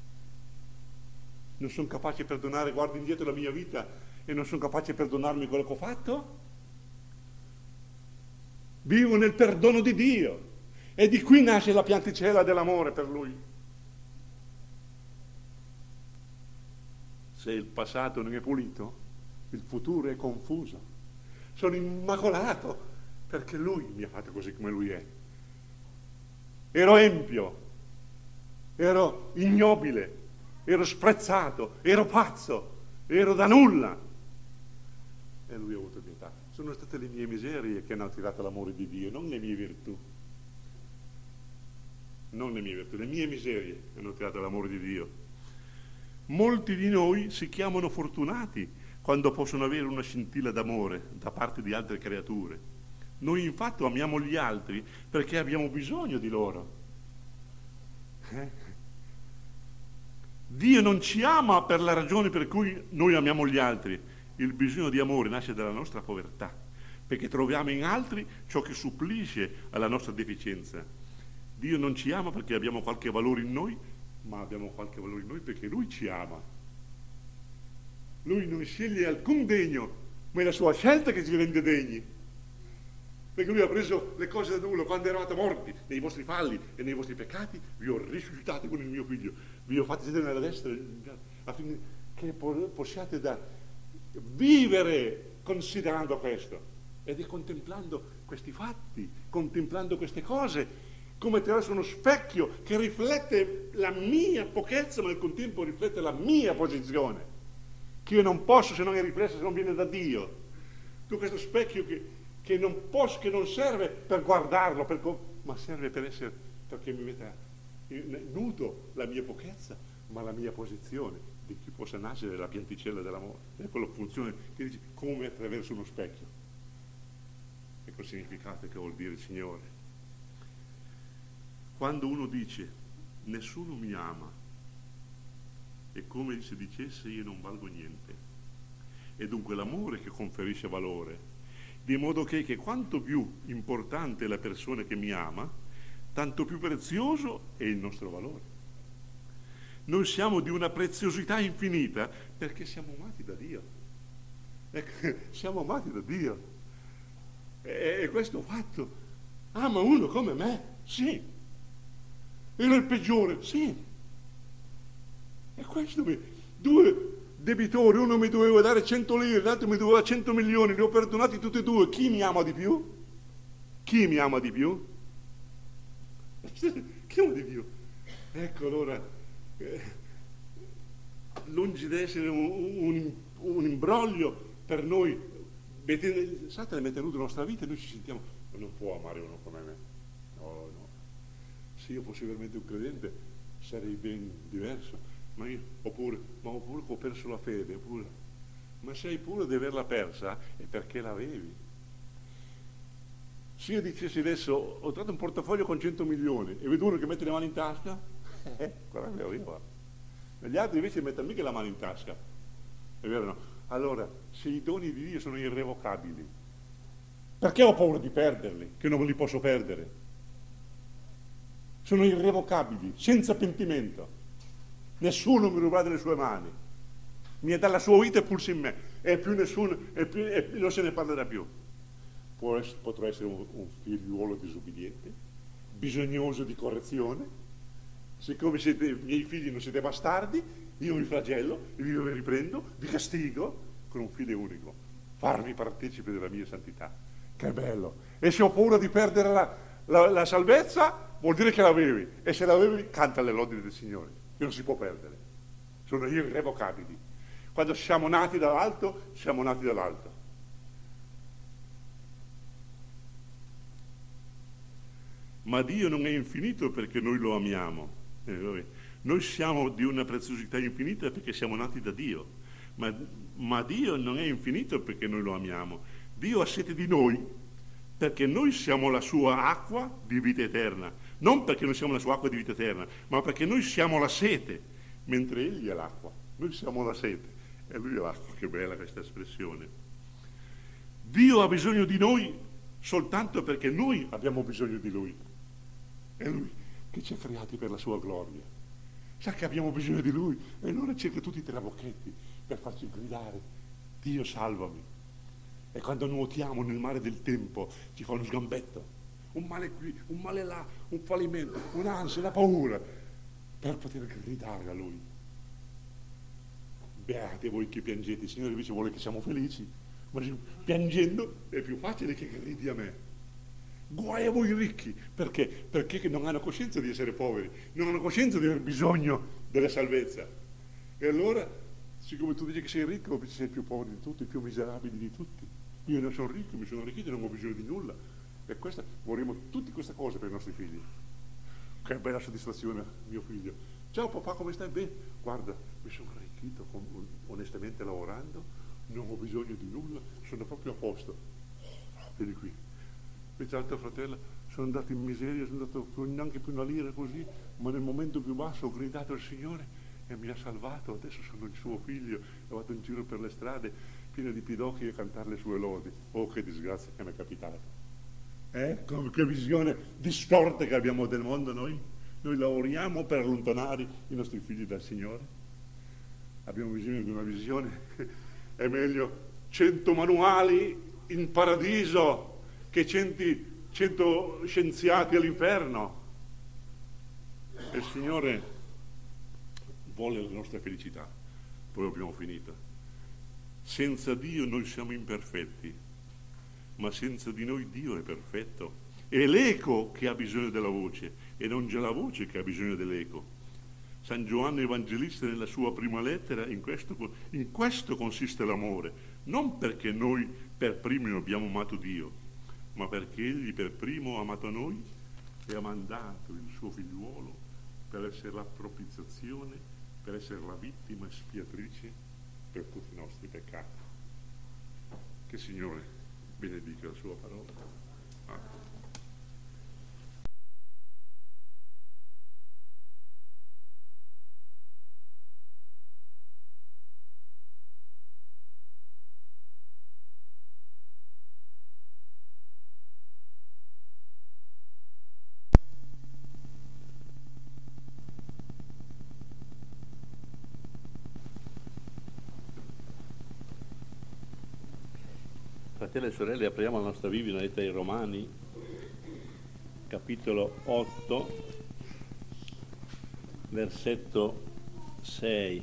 non sono capace di perdonare, guardo indietro la mia vita e non sono capace di perdonarmi quello che ho fatto. Vivo nel perdono di Dio, e di qui nasce la pianticella dell'amore per Lui. Se il passato non è pulito, il futuro è confuso. Sono immacolato perché Lui mi ha fatto così come Lui è. Ero empio, ero ignobile, ero sprezzato, ero pazzo, ero da nulla. E Lui ha avuto pietà. Sono state le mie miserie che hanno attirato l'amore di Dio, non le mie virtù. Non le mie virtù, le mie miserie hanno attirato l'amore di Dio. Molti di noi si chiamano fortunati quando possono avere una scintilla d'amore da parte di altre creature. Noi infatti amiamo gli altri perché abbiamo bisogno di loro. Dio non ci ama per la ragione per cui noi amiamo gli altri. Il bisogno di amore nasce dalla nostra povertà, perché troviamo in altri ciò che supplisce alla nostra deficienza. Dio non ci ama perché abbiamo qualche valore in noi, ma abbiamo qualche valore in noi perché Lui ci ama. Lui non sceglie alcun degno, ma è la sua scelta che ci rende degni. Perché Lui ha preso le cose da nulla. Quando eravate morti nei vostri falli e nei vostri peccati, vi ho risuscitati con il mio figlio, vi ho fatti sedere nella destra, affinché possiate vivere considerando questo, ed è contemplando questi fatti, contemplando queste cose, come attraverso uno specchio che riflette la mia pochezza, ma al contempo riflette la mia posizione, che io non posso se non è riflessa, se non viene da Dio. Tu questo specchio che non posso, che non serve per guardarlo, ma serve perché mi metta nudo la mia pochezza, ma la mia posizione, di chi possa nascere la pianticella dell'amore. Ecco la funzione che dice, come attraverso uno specchio. Ecco il significato che vuol dire il Signore. Quando uno dice nessuno mi ama, è come se dicesse io non valgo niente. È dunque l'amore che conferisce valore, di modo che quanto più importante è la persona che mi ama, tanto più prezioso è il nostro valore. Noi siamo di una preziosità infinita perché siamo amati da Dio. Siamo amati da Dio. E questo fatto, ama uno come me? Sì. Ero il peggiore? Sì. E questo due debitori, uno mi doveva dare 100 lire, l'altro mi doveva 100 milioni, li ho perdonati tutti e due. Chi mi ama di più? Chi mi ama di più? Chi ama di più? Ecco allora, lungi di essere un imbroglio per noi, Satana è tenuto nella nostra vita e noi ci sentiamo, non può amare uno come me. No, no. Se io fossi veramente un credente sarei ben diverso, oppure ho perso la fede, ma se hai paura di averla persa è perché l'avevi. Se io dicessi adesso ho trovato un portafoglio con 100 milioni e vedo uno che mette le mani in tasca, guarda che arriva. Gli altri invece mettono mica la mano in tasca, è vero o no? Allora, se i doni di Dio sono irrevocabili, perché ho paura di perderli, che non li posso perdere? Sono irrevocabili, senza pentimento. Nessuno mi ruberà dalle sue mani. Mi è dalla sua vita e pulsa in me. E più nessuno, e non se ne parlerà più. Potrò essere un figliuolo disobbediente, bisognoso di correzione. Siccome siete miei figli, non siete bastardi, io vi flagello, io vi riprendo, vi castigo con un fine unico, farvi partecipi della mia santità. Che bello! E se ho paura di perdere la salvezza, vuol dire che l'avevi, e se l'avevi, canta le lodi del Signore, che non si può perdere, sono irrevocabili. Quando siamo nati dall'alto, siamo nati dall'alto. Ma Dio non è infinito perché noi lo amiamo. Noi siamo di una preziosità infinita perché siamo nati da Dio, ma Dio non è infinito perché noi lo amiamo. Dio ha sete di noi perché noi siamo la sua acqua di vita eterna, non perché noi siamo la sua acqua di vita eterna, ma perché noi siamo la sete, mentre Egli è l'acqua. Noi siamo la sete e Lui è l'acqua. Che bella questa espressione. Dio ha bisogno di noi soltanto perché noi abbiamo bisogno di Lui. È Lui che ci ha creati per la sua gloria. Sa che abbiamo bisogno di Lui e allora cerca tutti i trabocchetti per farci gridare: Dio salvami. E quando nuotiamo nel mare del tempo ci fa uno sgambetto, un male qui, un male là, un fallimento, un'ansia, una paura, per poter gridare a Lui. Beati voi che piangete, il Signore invece vuole che siamo felici, ma piangendo è più facile che gridi a me. Guai a voi ricchi, perché? Perché non hanno coscienza di essere poveri, non hanno coscienza di aver bisogno della salvezza. E allora, siccome tu dici che sei ricco, sei il più povero di tutti, il più miserabile di tutti. Io non sono ricco, mi sono arricchito, non ho bisogno di nulla. E vorremmo tutte queste cose per i nostri figli. Che bella soddisfazione, mio figlio. Ciao papà, come stai? Bene? Guarda, mi sono arricchito onestamente lavorando, non ho bisogno di nulla, sono proprio a posto. Vieni qui. Invece l'altro fratello, sono andato in miseria, sono andato con neanche più una lira così, ma nel momento più basso ho gridato al Signore e mi ha salvato. Adesso sono il suo figlio e vado in giro per le strade piene di pidocchi a cantare le sue lodi. Oh, che disgrazia che mi è capitato. Che visione distorta che abbiamo del mondo noi. Noi lavoriamo per allontanare i nostri figli dal Signore. Abbiamo bisogno di una visione. È meglio 100 manuali in paradiso che 100 scienziati all'inferno. E il Signore vuole la nostra felicità. Poi abbiamo finito. Senza Dio noi siamo imperfetti, ma senza di noi Dio è perfetto. È l'eco che ha bisogno della voce e non già la voce che ha bisogno dell'eco. San Giovanni Evangelista nella sua prima lettera in questo consiste l'amore, non perché noi per primi abbiamo amato Dio, ma perché Egli per primo ha amato noi e ha mandato il suo figliuolo per essere la propiziazione, per essere la vittima espiatrice per tutti i nostri peccati. Che il Signore benedica la sua parola. Amen. Fratelli e sorelle, apriamo la nostra Bibbia nella lettera ai Romani, capitolo 8, versetto 6.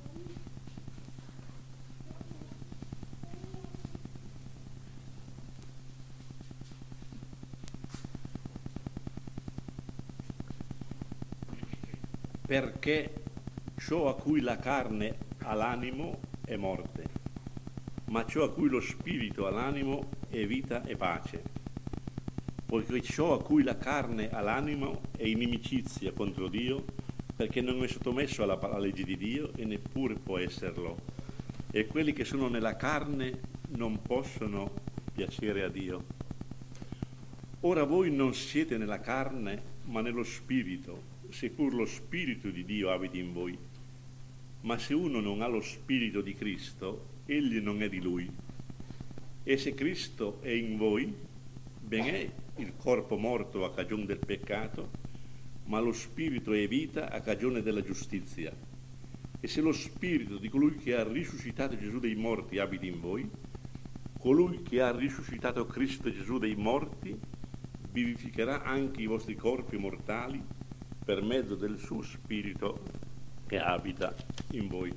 Perché ciò a cui la carne ha l'animo è morte, ma ciò a cui lo spirito ha l'animo è vita e pace. Poiché ciò a cui la carne ha l'animo è inimicizia contro Dio, perché non è sottomesso alla legge di Dio e neppure può esserlo. E quelli che sono nella carne non possono piacere a Dio. Ora voi non siete nella carne, ma nello spirito, seppur lo spirito di Dio abiti in voi. Ma se uno non ha lo spirito di Cristo, egli non è di lui. E se Cristo è in voi, ben è il corpo morto a cagione del peccato, ma lo spirito è vita a cagione della giustizia. E se lo spirito di colui che ha risuscitato Gesù dei morti abita in voi, colui che ha risuscitato Cristo Gesù dei morti vivificherà anche i vostri corpi mortali per mezzo del suo spirito che abita in voi.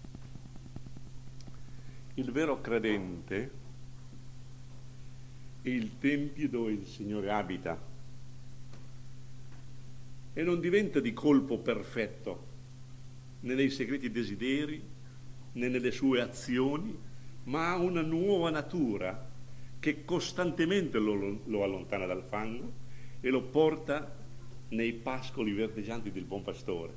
Il vero credente è il tempio dove il Signore abita e non diventa di colpo perfetto né nei segreti desideri né nelle sue azioni, ma ha una nuova natura che costantemente lo allontana dal fango e lo porta nei pascoli verdeggianti del buon pastore.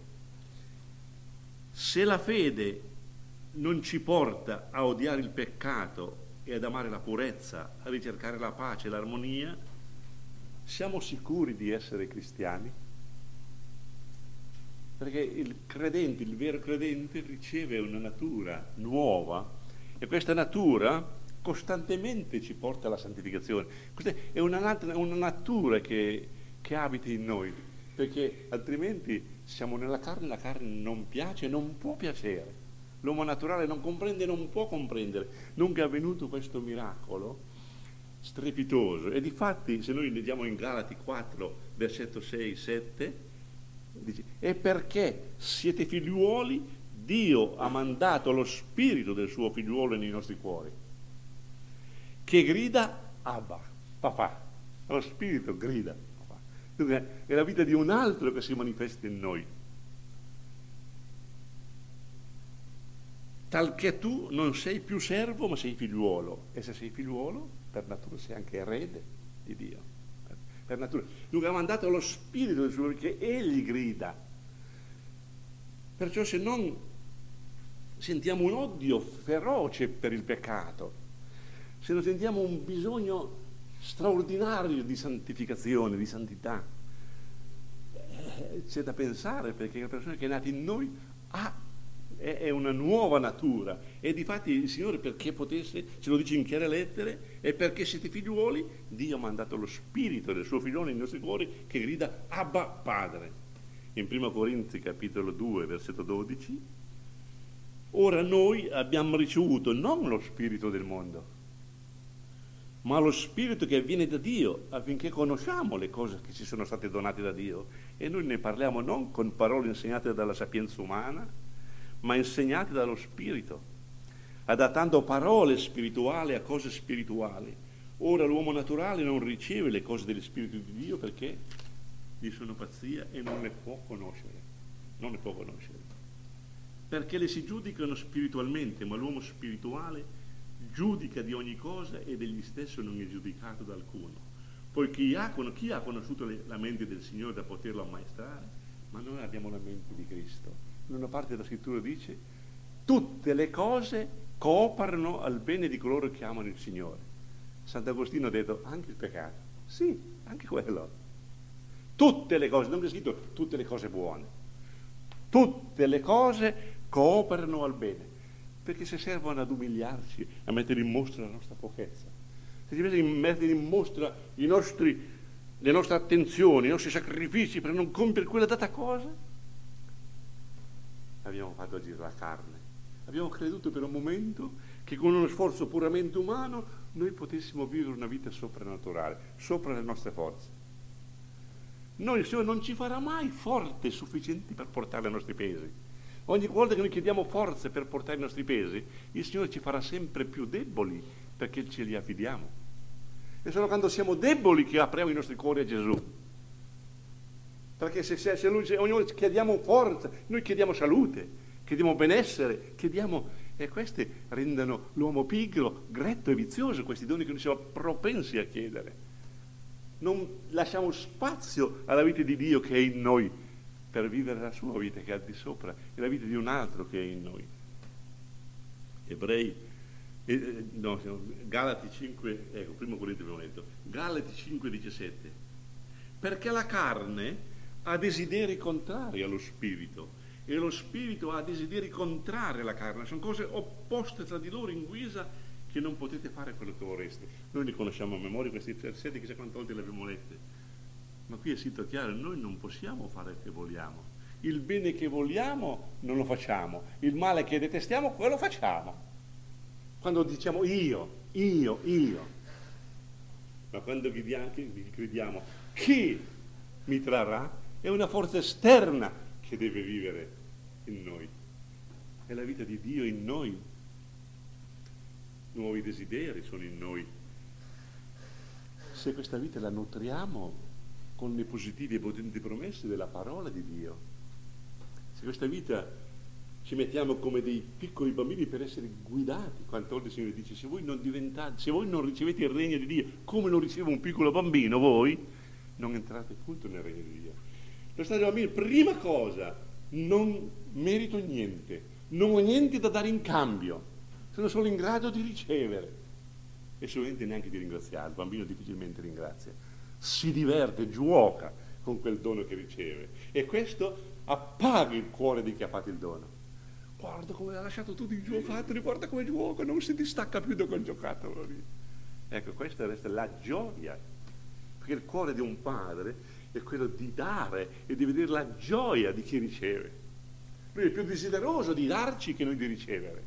Se la fede non ci porta a odiare il peccato e ad amare la purezza, a ricercare la pace e l'armonia, siamo sicuri di essere cristiani? Perché il credente, il vero credente, riceve una natura nuova e questa natura costantemente ci porta alla santificazione. Questa è una natura che abita in noi, perché altrimenti siamo nella carne, la carne non piace, non può piacere. L'uomo naturale non comprende, non può comprendere. Nunca è avvenuto questo miracolo strepitoso. E difatti, se noi leggiamo in Galati 4, versetto 6-7, dice: e perché siete figliuoli, Dio ha mandato lo spirito del suo figliuolo nei nostri cuori, che grida Abba, papà. Lo spirito grida papà. Dunque, è la vita di un altro che si manifesta in noi, talché tu non sei più servo ma sei figliuolo, e se sei figliuolo per natura sei anche erede di Dio, per natura. Dunque ha mandato lo spirito del suo, che egli grida. Perciò se non sentiamo un odio feroce per il peccato, se non sentiamo un bisogno straordinario di santificazione, di santità, c'è da pensare, perché la persona che è nata in noi è una nuova natura. E difatti il Signore, perché potesse, ce lo dice in chiare lettere, e perché siete figliuoli, Dio ha mandato lo spirito del suo figliolo nei nostri cuori che grida Abba Padre. In 1 Corinzi capitolo 2 versetto 12: ora noi abbiamo ricevuto non lo spirito del mondo, ma lo spirito che viene da Dio, affinché conosciamo le cose che ci sono state donate da Dio, e noi ne parliamo non con parole insegnate dalla sapienza umana, ma insegnate dallo spirito, adattando parole spirituali a cose spirituali. Ora l'uomo naturale non riceve le cose dello spirito di Dio, perché gli sono pazzia e non le può conoscere, perché le si giudicano spiritualmente, ma l'uomo spirituale giudica di ogni cosa e degli stesso non è giudicato da alcuno. Poi chi ha conosciuto la mente del Signore da poterlo ammaestrare? Ma noi abbiamo la mente di Cristo. In una parte della scrittura dice: tutte le cose cooperano al bene di coloro che amano il Signore. Sant'Agostino ha detto anche il peccato. Sì, anche quello. Tutte le cose, non è scritto tutte le cose buone. Tutte le cose cooperano al bene, perché se servono ad umiliarci, a mettere in mostra la nostra pochezza, se ci mettere in mostra le nostre attenzioni, i nostri sacrifici per non compiere quella data cosa, abbiamo fatto agire la carne. Abbiamo creduto per un momento che con uno sforzo puramente umano noi potessimo vivere una vita soprannaturale, sopra le nostre forze. Noi il Signore non ci farà mai forti sufficienti per portare i nostri pesi. Ogni volta che noi chiediamo forze per portare i nostri pesi, il Signore ci farà sempre più deboli perché ce li affidiamo. È solo quando siamo deboli che apriamo i nostri cuori a Gesù. Perché se ogni volta chiediamo forza, noi chiediamo salute, chiediamo benessere, e questi rendono l'uomo pigro, gretto e vizioso, questi doni che noi siamo propensi a chiedere. Non lasciamo spazio alla vita di Dio che è in noi per vivere la sua vita che è al di sopra e la vita di un altro che è in noi. Galati 5, ecco, primo Corinzi abbiamo letto, Galati 5,17. Perché la carne ha desideri contrari allo spirito e lo spirito ha desideri contrari alla carne, sono cose opposte tra di loro in guisa che non potete fare quello che vorreste. Noi li conosciamo a memoria questi versetti, chissà quante volte li abbiamo letti, ma qui è scritto chiaro: noi non possiamo fare il che vogliamo, il bene che vogliamo non lo facciamo, il male che detestiamo quello facciamo. Quando diciamo io, ma quando crediamo chi mi trarrà, è una forza esterna che deve vivere in noi, è la vita di Dio in noi, nuovi desideri sono in noi. Se questa vita la nutriamo con le positive e potenti promesse della parola di Dio, se questa vita ci mettiamo come dei piccoli bambini per essere guidati, quante volte il Signore dice: se voi non ricevete il regno di Dio come lo riceve un piccolo bambino, voi non entrate appunto nel regno di Dio. Lo stadio bambino, prima cosa, non merito niente, non ho niente da dare in cambio, sono solo in grado di ricevere e solamente neanche di ringraziare. Il bambino difficilmente ringrazia, si diverte, gioca con quel dono che riceve, e questo appaga il cuore di chi ha fatto il dono. Guarda come ha lasciato tutti i giocattoli, guarda come gioca, non si distacca più da quel giocattolo lì. Ecco, questa resta la gioia, perché il cuore di un padre è quello di dare e di vedere la gioia di chi riceve. Lui è più desideroso di darci che noi di ricevere.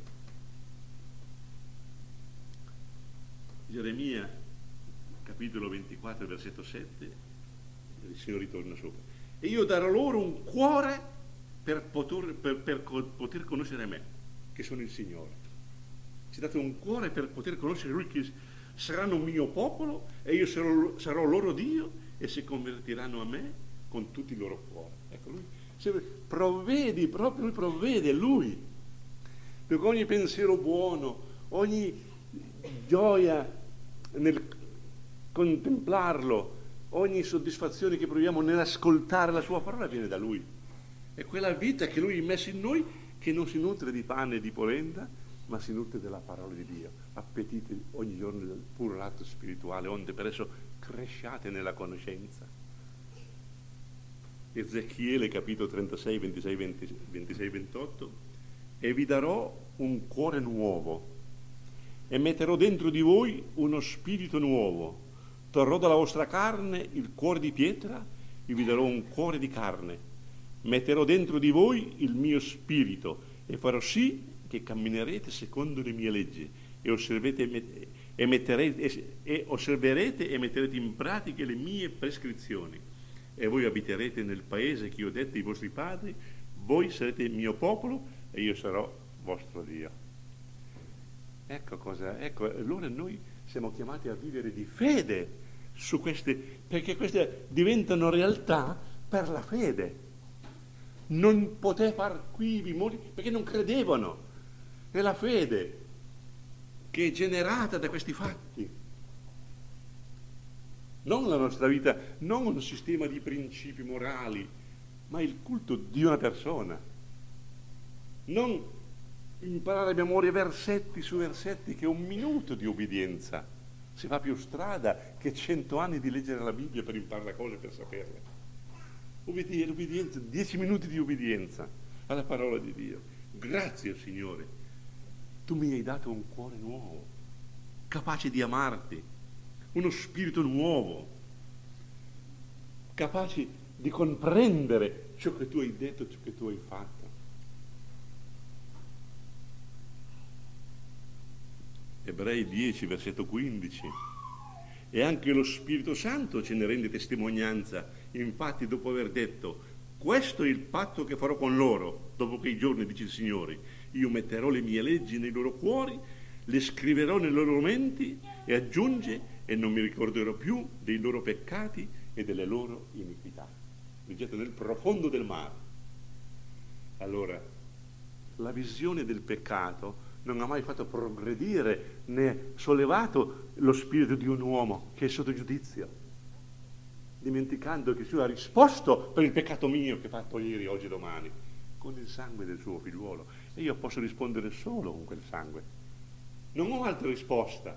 Geremia, capitolo 24, versetto 7, il Signore ritorna sopra: e io darò loro un cuore per poter conoscere me, che sono il Signore. Ci date un cuore per poter conoscere Lui, che saranno un mio popolo e io sarò loro Dio, e si convertiranno a me con tutti i loro cuori. Ecco, Lui provvede, proprio Lui provvede, Lui. Perché ogni pensiero buono, ogni gioia nel contemplarlo, ogni soddisfazione che proviamo nell'ascoltare la Sua parola viene da Lui. È quella vita che Lui ha messo in noi, che non si nutre di pane e di polenta, ma si nutre della parola di Dio. Appetite ogni giorno del puro latte spirituale, onde per esso cresciate nella conoscenza. Ezechiele, capitolo 36, 26, 28: e vi darò un cuore nuovo, e metterò dentro di voi uno spirito nuovo. Torrò dalla vostra carne il cuore di pietra, e vi darò un cuore di carne. Metterò dentro di voi il mio spirito, e farò sì che camminerete secondo le mie leggi, e osserverete e metterete in pratica le mie prescrizioni, e voi abiterete nel paese che io ho detto ai vostri padri. Voi sarete il mio popolo e io sarò vostro Dio. Ecco cosa, allora noi siamo chiamati a vivere di fede su queste, perché queste diventano realtà per la fede. Non poté far quivi molti perché non credevano. È la fede che è generata da questi fatti, non la nostra vita, non un sistema di principi morali, ma il culto di una persona. Non imparare a memoria versetti su versetti, che è un minuto di obbedienza si fa più strada che 100 anni di leggere la Bibbia per imparare cose, per saperle. L'obbedienza, 10 minuti di obbedienza alla parola di Dio. Grazie, Signore, tu mi hai dato un cuore nuovo, capace di amarti, uno spirito nuovo, capace di comprendere ciò che tu hai detto, ciò che tu hai fatto. Ebrei 10, versetto 15. E anche lo Spirito Santo ce ne rende testimonianza. Infatti, dopo aver detto Questo è il patto che farò con loro, dopo quei giorni, dice il Signore. Io metterò le mie leggi nei loro cuori, le scriverò nei loro menti, e aggiunge, e non mi ricorderò più dei loro peccati e delle loro iniquità. Leggete, nel profondo del mare. Allora, la visione del peccato non ha mai fatto progredire né sollevato lo spirito di un uomo che è sotto giudizio, dimenticando che Gesù ha risposto per il peccato mio che ha fatto ieri, oggi e domani, con il sangue del suo figliuolo. E io posso rispondere solo con quel sangue. Non ho altra risposta.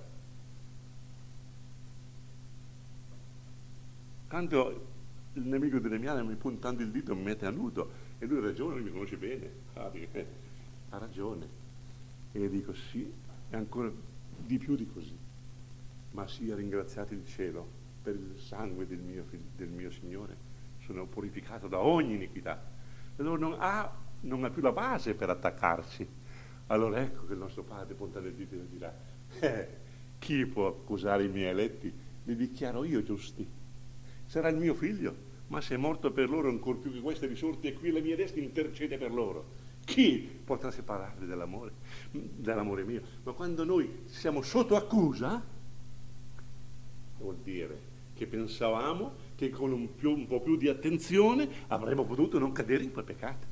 Tanto il nemico di Nemiana mi puntando il dito mi mette a nudo, e lui ha ragione, lui mi conosce bene, ha ragione. E io dico sì, e ancora di più di così. Ma sia ringraziato il cielo per il sangue del mio Signore, sono purificato da ogni iniquità. Allora non ha più la base per attaccarci. Allora ecco che il nostro Padre puntando il dito dirà, chi può accusare i miei eletti? Li dichiaro io giusti. Sarà il mio figlio, ma se è morto per loro ancor più che questo è risorto, e qui la mia destra intercede per loro. Chi potrà separarli dall'amore mio? Ma quando noi siamo sotto accusa, vuol dire che pensavamo che con un po' più di attenzione avremmo potuto non cadere in quel peccato.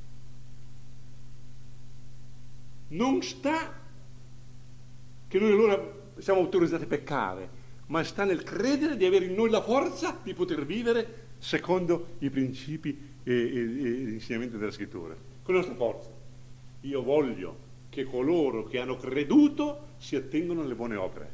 Non sta che noi allora siamo autorizzati a peccare, ma sta nel credere di avere in noi la forza di poter vivere secondo i principi e gli insegnamenti della Scrittura. Con la nostra forza. Io voglio che coloro che hanno creduto si attengono alle buone opere.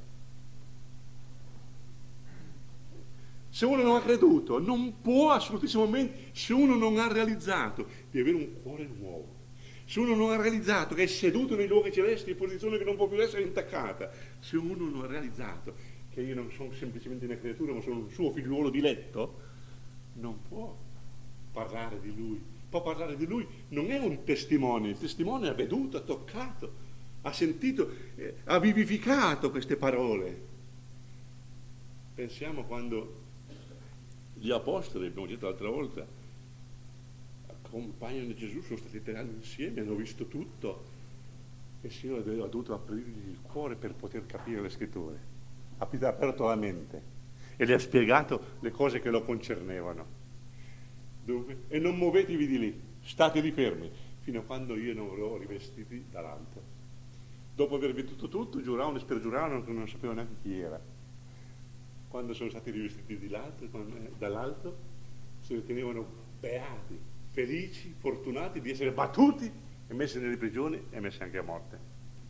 Se uno non ha creduto, non può assolutissimamente, se uno non ha realizzato di avere un cuore nuovo, se uno non ha realizzato che è seduto nei luoghi celesti in posizione che non può più essere intaccata, se uno non ha realizzato che io non sono semplicemente una creatura ma sono un suo figliuolo diletto, non può parlare di lui. Può parlare di lui, non è un testimone, il testimone ha veduto, ha toccato, ha sentito, ha vivificato queste parole. Pensiamo quando gli apostoli, abbiamo detto l'altra volta, accompagnano di Gesù, sono stati 3 anni insieme, hanno visto tutto, e il Signore ha dovuto aprirgli il cuore per poter capire le Scritture, ha aperto la mente e gli ha spiegato le cose che lo concernevano. Dunque, e non muovetevi di lì, state lì fermi, fino a quando io non l'ho rivestiti dall'alto. Dopo aver veduto tutto, giuravano e spergiuravano che non sapevano neanche chi era. Quando sono stati rivestiti dall'alto, si ritenevano beati, felici, fortunati di essere battuti e messi nelle prigioni e messi anche a morte.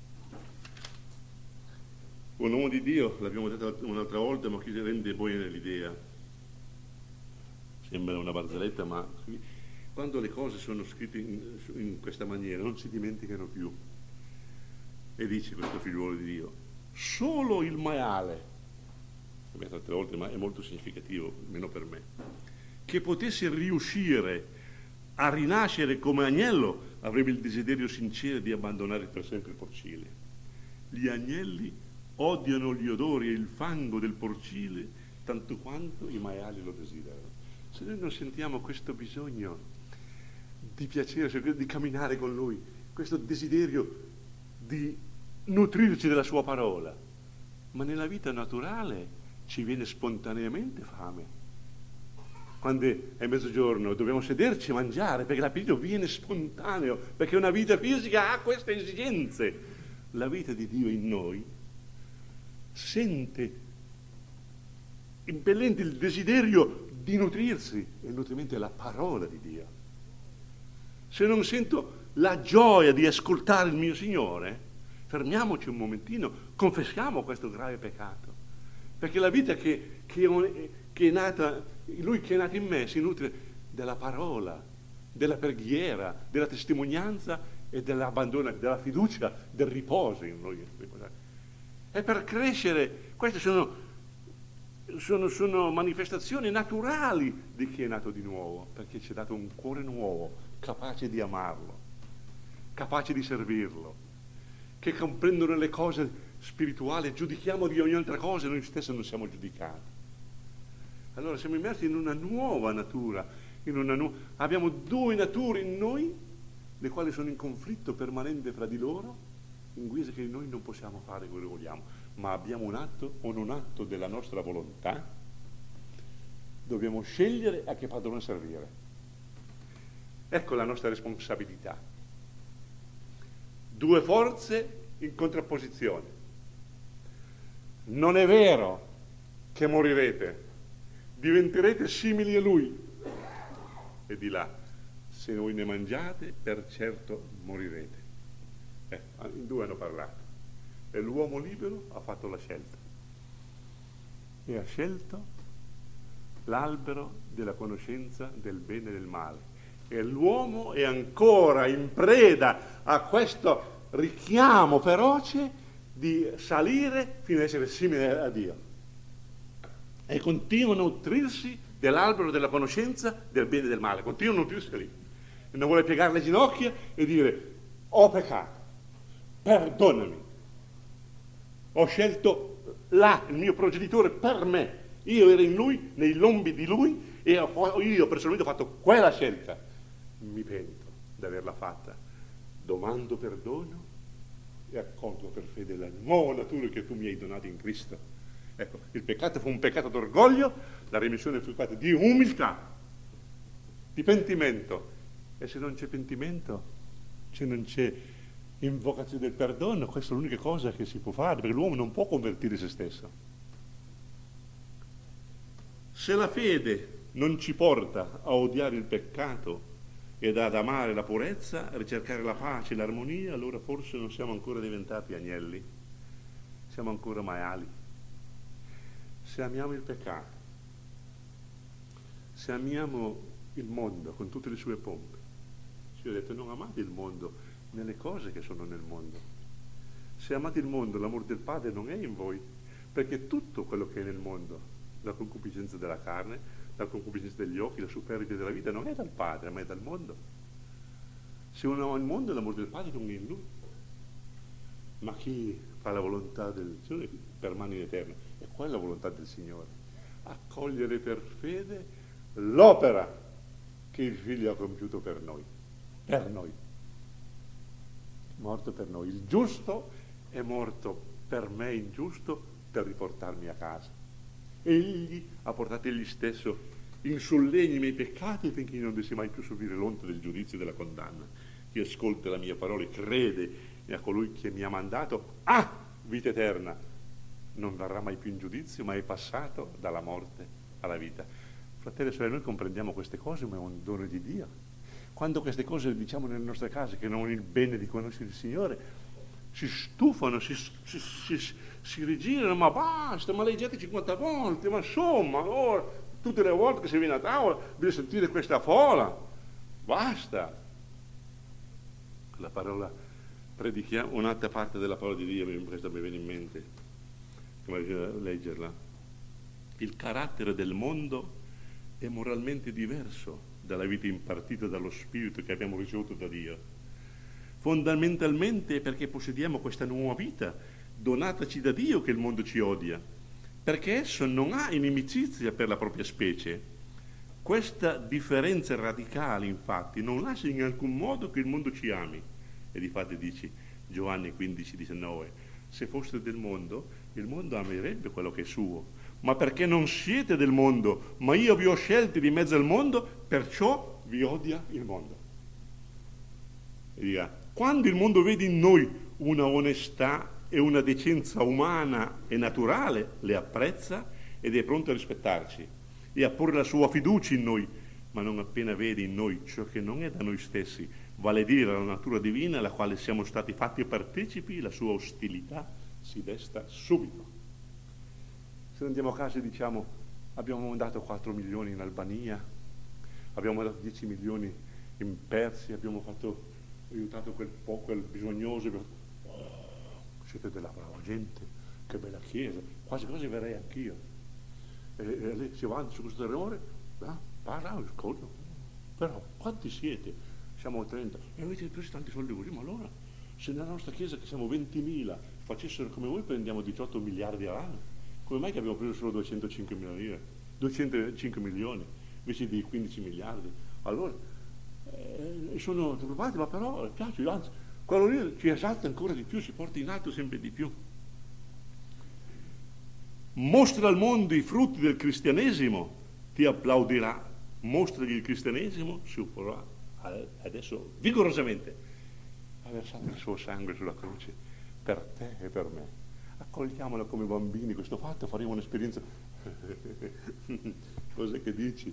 Un uomo di Dio, l'abbiamo detto un'altra volta, ma chi si rende poi nell'idea? Sembra una barzelletta, ma quando le cose sono scritte in questa maniera non si dimenticano più. E dice questo figliuolo di Dio, solo il maiale, l'abbiamo detto altre volte, ma è molto significativo, almeno per me, che potesse riuscire a rinascere come agnello avrebbe il desiderio sincero di abbandonare per sempre il porcile. Gli agnelli odiano gli odori e il fango del porcile tanto quanto i maiali lo desiderano. Se noi non sentiamo questo bisogno di piacere, di camminare con Lui, questo desiderio di nutrirci della Sua parola, ma nella vita naturale ci viene spontaneamente fame. Quando è mezzogiorno dobbiamo sederci a mangiare, perché l'appetito viene spontaneo, perché una vita fisica ha queste esigenze. La vita di Dio in noi sente impellente il desiderio di nutrirsi, e il nutrimento è la parola di Dio. Se non sento la gioia di ascoltare il mio Signore, fermiamoci un momentino, confessiamo questo grave peccato, perché la vita che è nata, Lui che è nato in me si nutre della parola, della preghiera, della testimonianza e dell'abbandono, della fiducia, del riposo in Lui. E per crescere, queste sono manifestazioni naturali di chi è nato di nuovo, perché ci è dato un cuore nuovo, capace di amarlo, capace di servirlo, che comprendono le cose spirituali, giudichiamo di ogni altra cosa e noi stessi non siamo giudicati. Allora siamo immersi in una nuova natura, Abbiamo due nature in noi, le quali sono in conflitto permanente fra di loro, in guisa che noi non possiamo fare quello che vogliamo, ma abbiamo un atto o non atto della nostra volontà, dobbiamo scegliere a che padrone servire. Ecco la nostra responsabilità. Due forze in contrapposizione. Non è vero che morirete, diventerete simili a Lui. E di là, se voi ne mangiate, per certo morirete. In due hanno parlato. E l'uomo libero ha fatto la scelta. E ha scelto l'albero della conoscenza del bene e del male. E l'uomo è ancora in preda a questo richiamo feroce di salire fino ad essere simile a Dio. E continua a nutrirsi dell'albero della conoscenza del bene e del male, continua a nutrirsi lì. E non vuole piegare le ginocchia e dire: ho peccato, perdonami, ho scelto là il mio progenitore per me, io ero in lui, nei lombi di lui, e io personalmente ho fatto quella scelta, mi pento di averla fatta, domando perdono e accolgo per fede la nuova natura che tu mi hai donato in Cristo. Ecco, il peccato fu un peccato d'orgoglio, la remissione fu fatta di umiltà, di pentimento. E se non c'è pentimento, se non c'è invocazione del perdono, questa è l'unica cosa che si può fare, perché l'uomo non può convertire se stesso. Se la fede non ci porta a odiare il peccato ed ad amare la purezza, a ricercare la pace e l'armonia, allora forse non siamo ancora diventati agnelli, siamo ancora maiali. Se amiamo il peccato, se amiamo il mondo con tutte le sue pompe, ci ho detto: non amate il mondo nelle cose che sono nel mondo. Se amate il mondo, l'amore del Padre non è in voi, perché tutto quello che è nel mondo, la concupiscenza della carne, la concupiscenza degli occhi, la superbia della vita, non è dal Padre, ma è dal mondo. Se uno ama il mondo, l'amore del Padre non è in lui. Ma chi fa la volontà del Signore permane in eterno. E qual è la volontà del Signore? Accogliere per fede l'opera che il Figlio ha compiuto per noi. Per noi. Morto per noi. Il giusto è morto per me ingiusto per riportarmi a casa. Egli ha portato egli stesso in sollegno i miei peccati affinché io non dovessi mai più subire l'onta del giudizio e della condanna. Chi ascolta la mia parola e crede a colui che mi ha mandato ha vita eterna, non verrà mai più in giudizio, ma è passato dalla morte alla vita. Fratelli e sorelle, noi comprendiamo queste cose, ma è un dono di Dio. Quando queste cose le diciamo nelle nostre case, che non hanno il bene di conoscere il Signore, si stufano, si rigirano: ma basta, ma leggete 50 volte, ma insomma, tutte le volte che si viene a tavola bisogna sentire questa fola, basta. La parola predichiamo, un'altra parte della parola di Dio, questa mi viene in mente, come leggerla. Il carattere del mondo è moralmente diverso dalla vita impartita dallo Spirito che abbiamo ricevuto da Dio. Fondamentalmente è perché possediamo questa nuova vita donataci da Dio che il mondo ci odia, perché esso non ha inimicizia per la propria specie. Questa differenza radicale, infatti, non lascia in alcun modo che il mondo ci ami. E difatti dice Giovanni 15,19: se foste del mondo, il mondo amerebbe quello che è suo, ma perché non siete del mondo, ma io vi ho scelti di mezzo al mondo, perciò vi odia il mondo. E dica: quando il mondo vede in noi una onestà e una decenza umana e naturale, le apprezza ed è pronto a rispettarci e a porre la sua fiducia in noi, ma non appena vede in noi ciò che non è da noi stessi, vale a dire la natura divina alla quale siamo stati fatti partecipi, la sua ostilità si desta subito. Se andiamo a casa e diciamo: abbiamo mandato 4 milioni in Albania, abbiamo mandato 10 milioni in Persia, abbiamo aiutato quel bisognoso, siete della brava gente, che bella chiesa, quasi quasi verrei anch'io. E lei si avanti su questo terrore, parla, ascolto, però quanti siete? Siamo 30, e avete preso tanti soldi così, ma allora se nella nostra chiesa che siamo 20.000 facessero come voi prendiamo 18 miliardi all'anno, come mai che abbiamo preso solo 205 milioni? invece di 15 miliardi. Allora, sono turbati, ma però piace, anzi, quello lì ci esalta ancora di più, ci porta in alto sempre di più. Mostra al mondo i frutti del cristianesimo, ti applaudirà. Mostragli il cristianesimo, si opporrà adesso vigorosamente. Ha versato il suo sangue sulla croce per te e per me. Accogliamolo come bambini questo fatto, faremo un'esperienza. Cos'è che dici?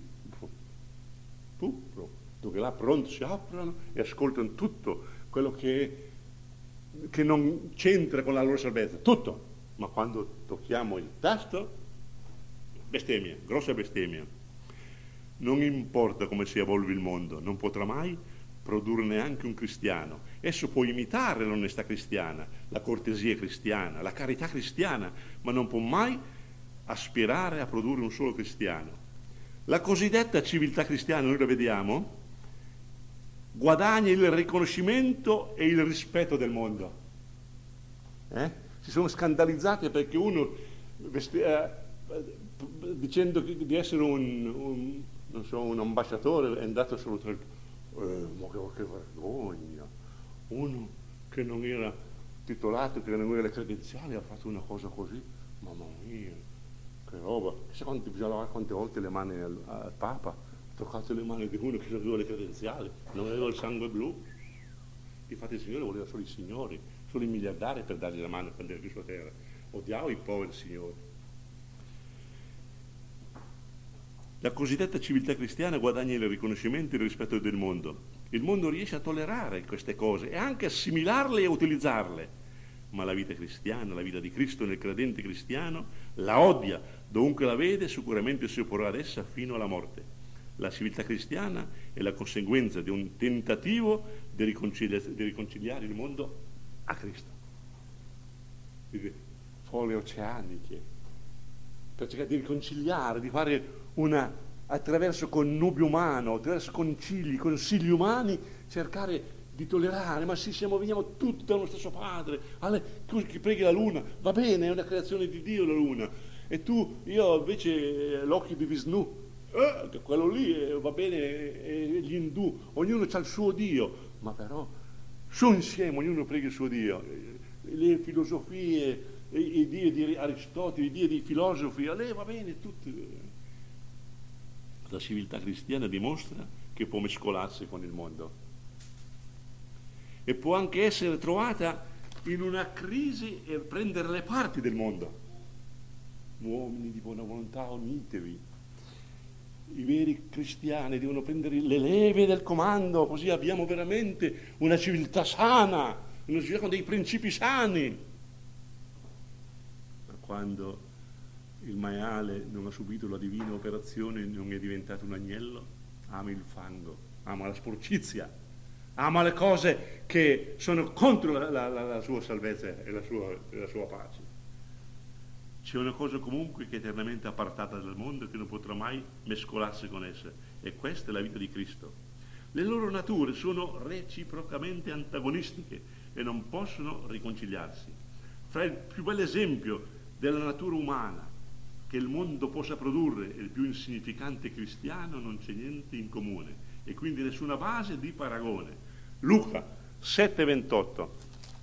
Dove là pronto si aprono e ascoltano tutto quello che non c'entra con la loro salvezza, tutto. Ma quando tocchiamo il tasto, bestemmia, grossa bestemmia. Non importa come si evolve il mondo, non potrà mai produrre neanche un cristiano. Esso può imitare l'onestà cristiana, la cortesia cristiana, la carità cristiana, ma non può mai aspirare a produrre un solo cristiano. La cosiddetta civiltà cristiana, noi la vediamo, guadagna il riconoscimento e il rispetto del mondo. Si sono scandalizzati perché uno dicendo di essere un ambasciatore è andato a salutare. Ma che vergogna! Uno che non era titolato, che non aveva le credenziali, ha fatto una cosa così. Mamma mia, che roba! Chissà quante, bisogna lavare quante volte le mani al Papa. Ha toccato le mani di uno che non aveva le credenziali, non aveva il sangue blu. Infatti il Signore voleva solo i signori, solo i miliardari per dargli la mano e prendere qui sulla terra. Odiava i poveri signori. La cosiddetta civiltà cristiana guadagna il riconoscimento e il rispetto del mondo. Il mondo riesce a tollerare queste cose e anche assimilarle e utilizzarle. Ma la vita cristiana, la vita di Cristo nel credente cristiano, la odia. Dovunque la vede, sicuramente si opporrà ad essa fino alla morte. La civiltà cristiana è la conseguenza di un tentativo di riconciliare il mondo a Cristo. Folle oceaniche, per cercare di riconciliare, di fare attraverso connubio umano, attraverso consigli umani, cercare di tollerare, ma sì, veniamo tutti dallo stesso Padre. Chi preghi la luna, va bene, è una creazione di Dio la luna, e io invece l'occhio di Vishnu, quello lì va bene, gli indù, ognuno ha il suo Dio, ma però su insieme, ognuno prega il suo Dio. Le filosofie, i Dio di Aristotele, i Dio dei filosofi, va bene, tutti. La civiltà cristiana dimostra che può mescolarsi con il mondo e può anche essere trovata in una crisi e prendere le parti del mondo. Uomini di buona volontà, unitevi. I veri cristiani devono prendere le leve del comando, così abbiamo veramente una civiltà sana, una civiltà con dei principi sani. Ma quando il maiale non ha subito la divina operazione, non è diventato un agnello, ama il fango, ama la sporcizia, ama le cose che sono contro la sua salvezza e la sua pace. C'è una cosa comunque che è eternamente appartata dal mondo e che non potrà mai mescolarsi con essa, e questa è la vita di Cristo. Le loro nature sono reciprocamente antagonistiche e non possono riconciliarsi. Fra il più bel esempio della natura umana che il mondo possa produrre e il più insignificante cristiano non c'è niente in comune e quindi nessuna base di paragone. Luca 7,28.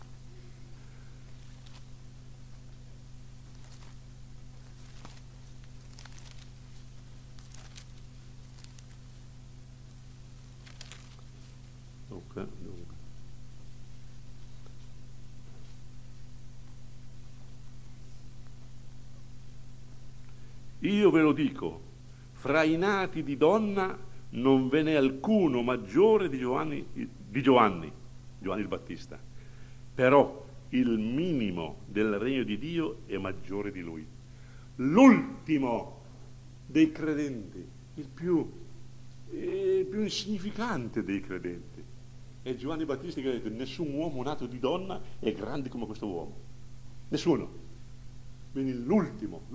Io ve lo dico, fra i nati di donna non ve n'è alcuno maggiore di Giovanni il Battista, però il minimo del regno di Dio è maggiore di lui. L'ultimo dei credenti, il più insignificante dei credenti, è Giovanni Battista, che ha detto: nessun uomo nato di donna è grande come questo uomo, nessuno. Quindi l'ultimo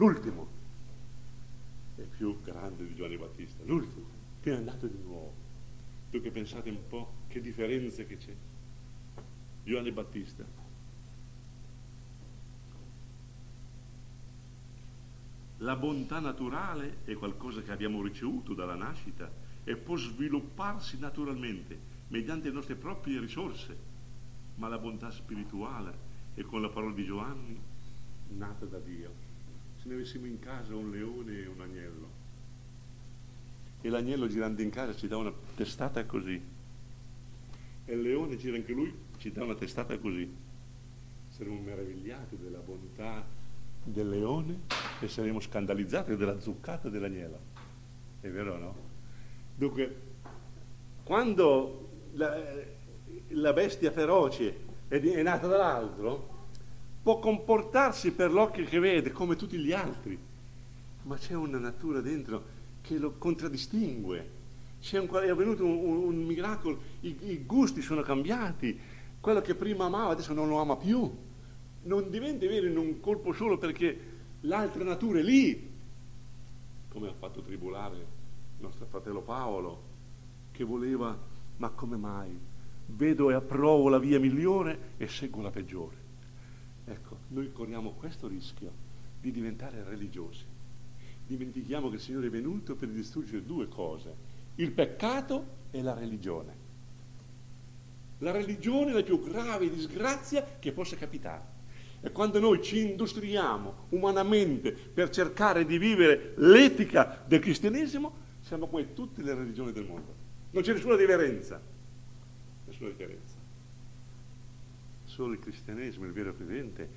è più grande di Giovanni Battista, l'ultimo che è nato di nuovo. Tu che pensate un po' che differenza che c'è. Giovanni Battista La bontà naturale è qualcosa che abbiamo ricevuto dalla nascita e può svilupparsi naturalmente mediante le nostre proprie risorse, ma la bontà spirituale è, con la parola di Giovanni, nata da Dio. Se ne avessimo in casa un leone e un agnello, e l'agnello girando in casa ci dà una testata così, e il leone gira anche lui, ci dà una testata così, saremo meravigliati della bontà del leone e saremo scandalizzati della zuccata dell'agnello. È vero o no? Dunque, quando la bestia feroce è nata dall'altro, può comportarsi per l'occhio che vede come tutti gli altri, ma c'è una natura dentro che lo contraddistingue. È avvenuto un miracolo, i gusti sono cambiati, quello che prima amava adesso non lo ama più. Non diventa vero in un colpo solo perché l'altra natura è lì, come ha fatto tribulare il nostro fratello Paolo, che voleva, ma come mai? Vedo e approvo la via migliore e seguo la peggiore. Ecco, noi corriamo questo rischio di diventare religiosi. Dimentichiamo che il Signore è venuto per distruggere due cose: il peccato e la religione. La religione è la più grave disgrazia che possa capitare. E quando noi ci industriamo umanamente per cercare di vivere l'etica del cristianesimo, siamo come tutte le religioni del mondo. Non c'è nessuna differenza. Nessuna differenza. Solo il cristianesimo, il vero credente,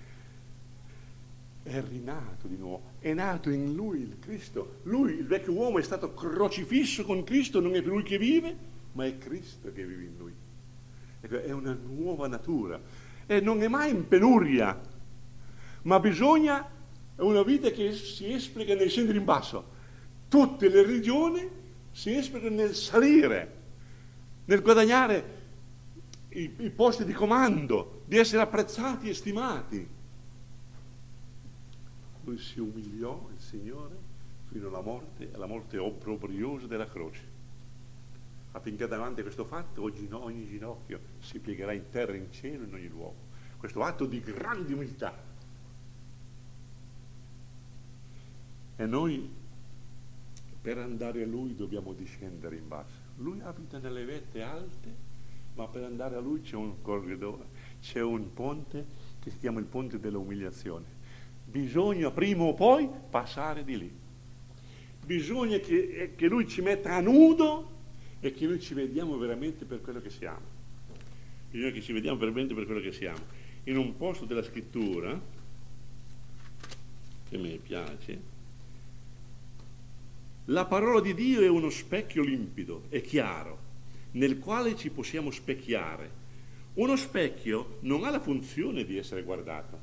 è rinato di nuovo. È nato in lui il Cristo. Lui, il vecchio uomo, è stato crocifisso con Cristo, non è più lui che vive, ma è Cristo che vive in lui. Ecco, è una nuova natura. E non è mai in penuria, ma bisogna una vita che si esplica nel scendere in basso. Tutte le religioni si esplicano nel salire, nel guadagnare i posti di comando, di essere apprezzati e stimati. Lui si umiliò, il Signore, fino alla morte obbrobriosa della croce, affinché davanti a questo fatto ogni ginocchio si piegherà in terra, in cielo, in ogni luogo. Questo atto di grande umiltà. E noi, per andare a Lui, dobbiamo discendere in basso. Lui abita nelle vette alte, ma per andare a Lui c'è un corridoio, c'è un ponte che si chiama il ponte dell'umiliazione. Bisogna prima o poi passare di lì. Bisogna che Lui ci metta a nudo e che noi ci vediamo veramente per quello che siamo. Bisogna che ci vediamo veramente per quello che siamo. In un posto della scrittura, che mi piace, la parola di Dio è uno specchio limpido e chiaro, nel quale ci possiamo specchiare. Uno specchio non ha la funzione di essere guardato.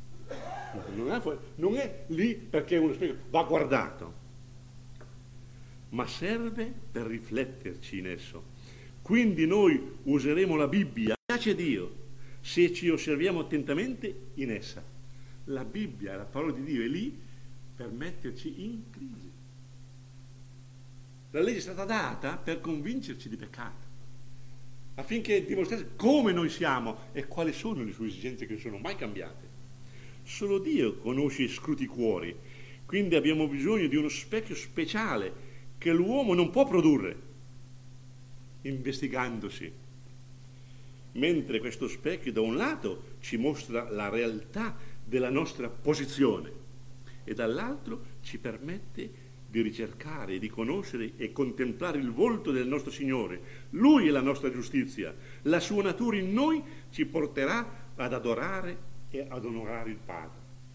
Non è lì perché uno specchio va guardato, ma serve per rifletterci in esso. Quindi noi useremo la Bibbia, piace Dio, se ci osserviamo attentamente in essa. La Bibbia, la parola di Dio, è lì per metterci in crisi. La legge è stata data per convincerci di peccato, affinché dimostrasse come noi siamo e quali sono le sue esigenze che non sono mai cambiate. Solo Dio conosce e scruta i cuori, quindi abbiamo bisogno di uno specchio speciale che l'uomo non può produrre, investigandosi. Mentre questo specchio da un lato ci mostra la realtà della nostra posizione e dall'altro ci permette di ricercare, di conoscere e contemplare il volto del nostro Signore. Lui è la nostra giustizia. La sua natura in noi ci porterà ad adorare e ad onorare il Padre.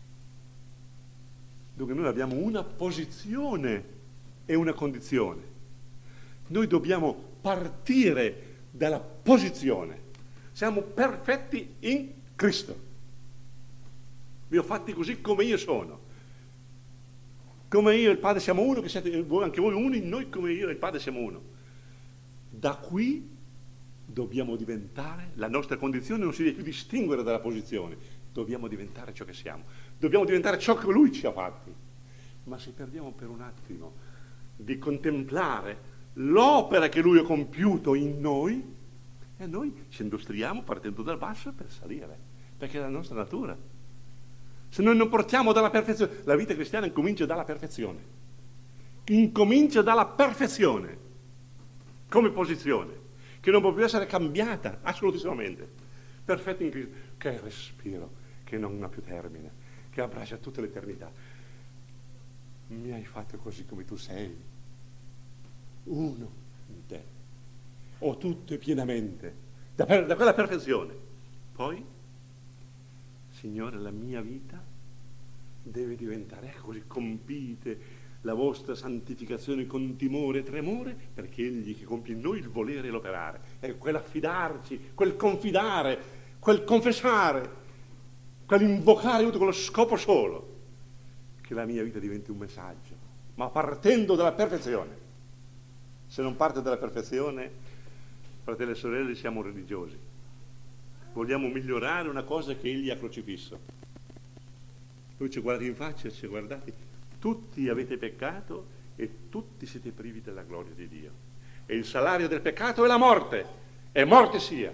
Dunque noi abbiamo una posizione e una condizione. Noi dobbiamo partire dalla posizione. Siamo perfetti in Cristo. Vi ho fatti così come io sono. Come io e il Padre siamo uno, che siete anche voi uni, noi come io e il Padre siamo uno. Da qui dobbiamo diventare, la nostra condizione non si deve più distinguere dalla posizione, dobbiamo diventare ciò che siamo, dobbiamo diventare ciò che Lui ci ha fatti. Ma se perdiamo per un attimo di contemplare l'opera che Lui ha compiuto in noi, e noi ci industriamo partendo dal basso per salire, perché è la nostra natura. Se noi non portiamo dalla perfezione, la vita cristiana incomincia dalla perfezione. Incomincia dalla perfezione come posizione, che non può più essere cambiata assolutissimamente. Perfetto in Cristo, che respiro, che non ha più termine, che abbraccia tutta l'eternità. Mi hai fatto così come tu sei, uno in te, ho tutto e pienamente, da quella perfezione. Poi, Signore, la mia vita deve diventare, ecco così, compite la vostra santificazione con timore e tremore, perché Egli che compie in noi il volere e l'operare. Ecco, quell'affidarci, quel confidare, quel confessare, quell'invocare tutto con lo scopo solo che la mia vita diventi un messaggio, ma partendo dalla perfezione. Se non parte dalla perfezione, fratelli e sorelle, siamo religiosi. Vogliamo migliorare una cosa che Egli ha crocifisso. Lui ci guarda in faccia e ci guardate, tutti avete peccato e tutti siete privi della gloria di Dio. E il salario del peccato è la morte, e morte sia.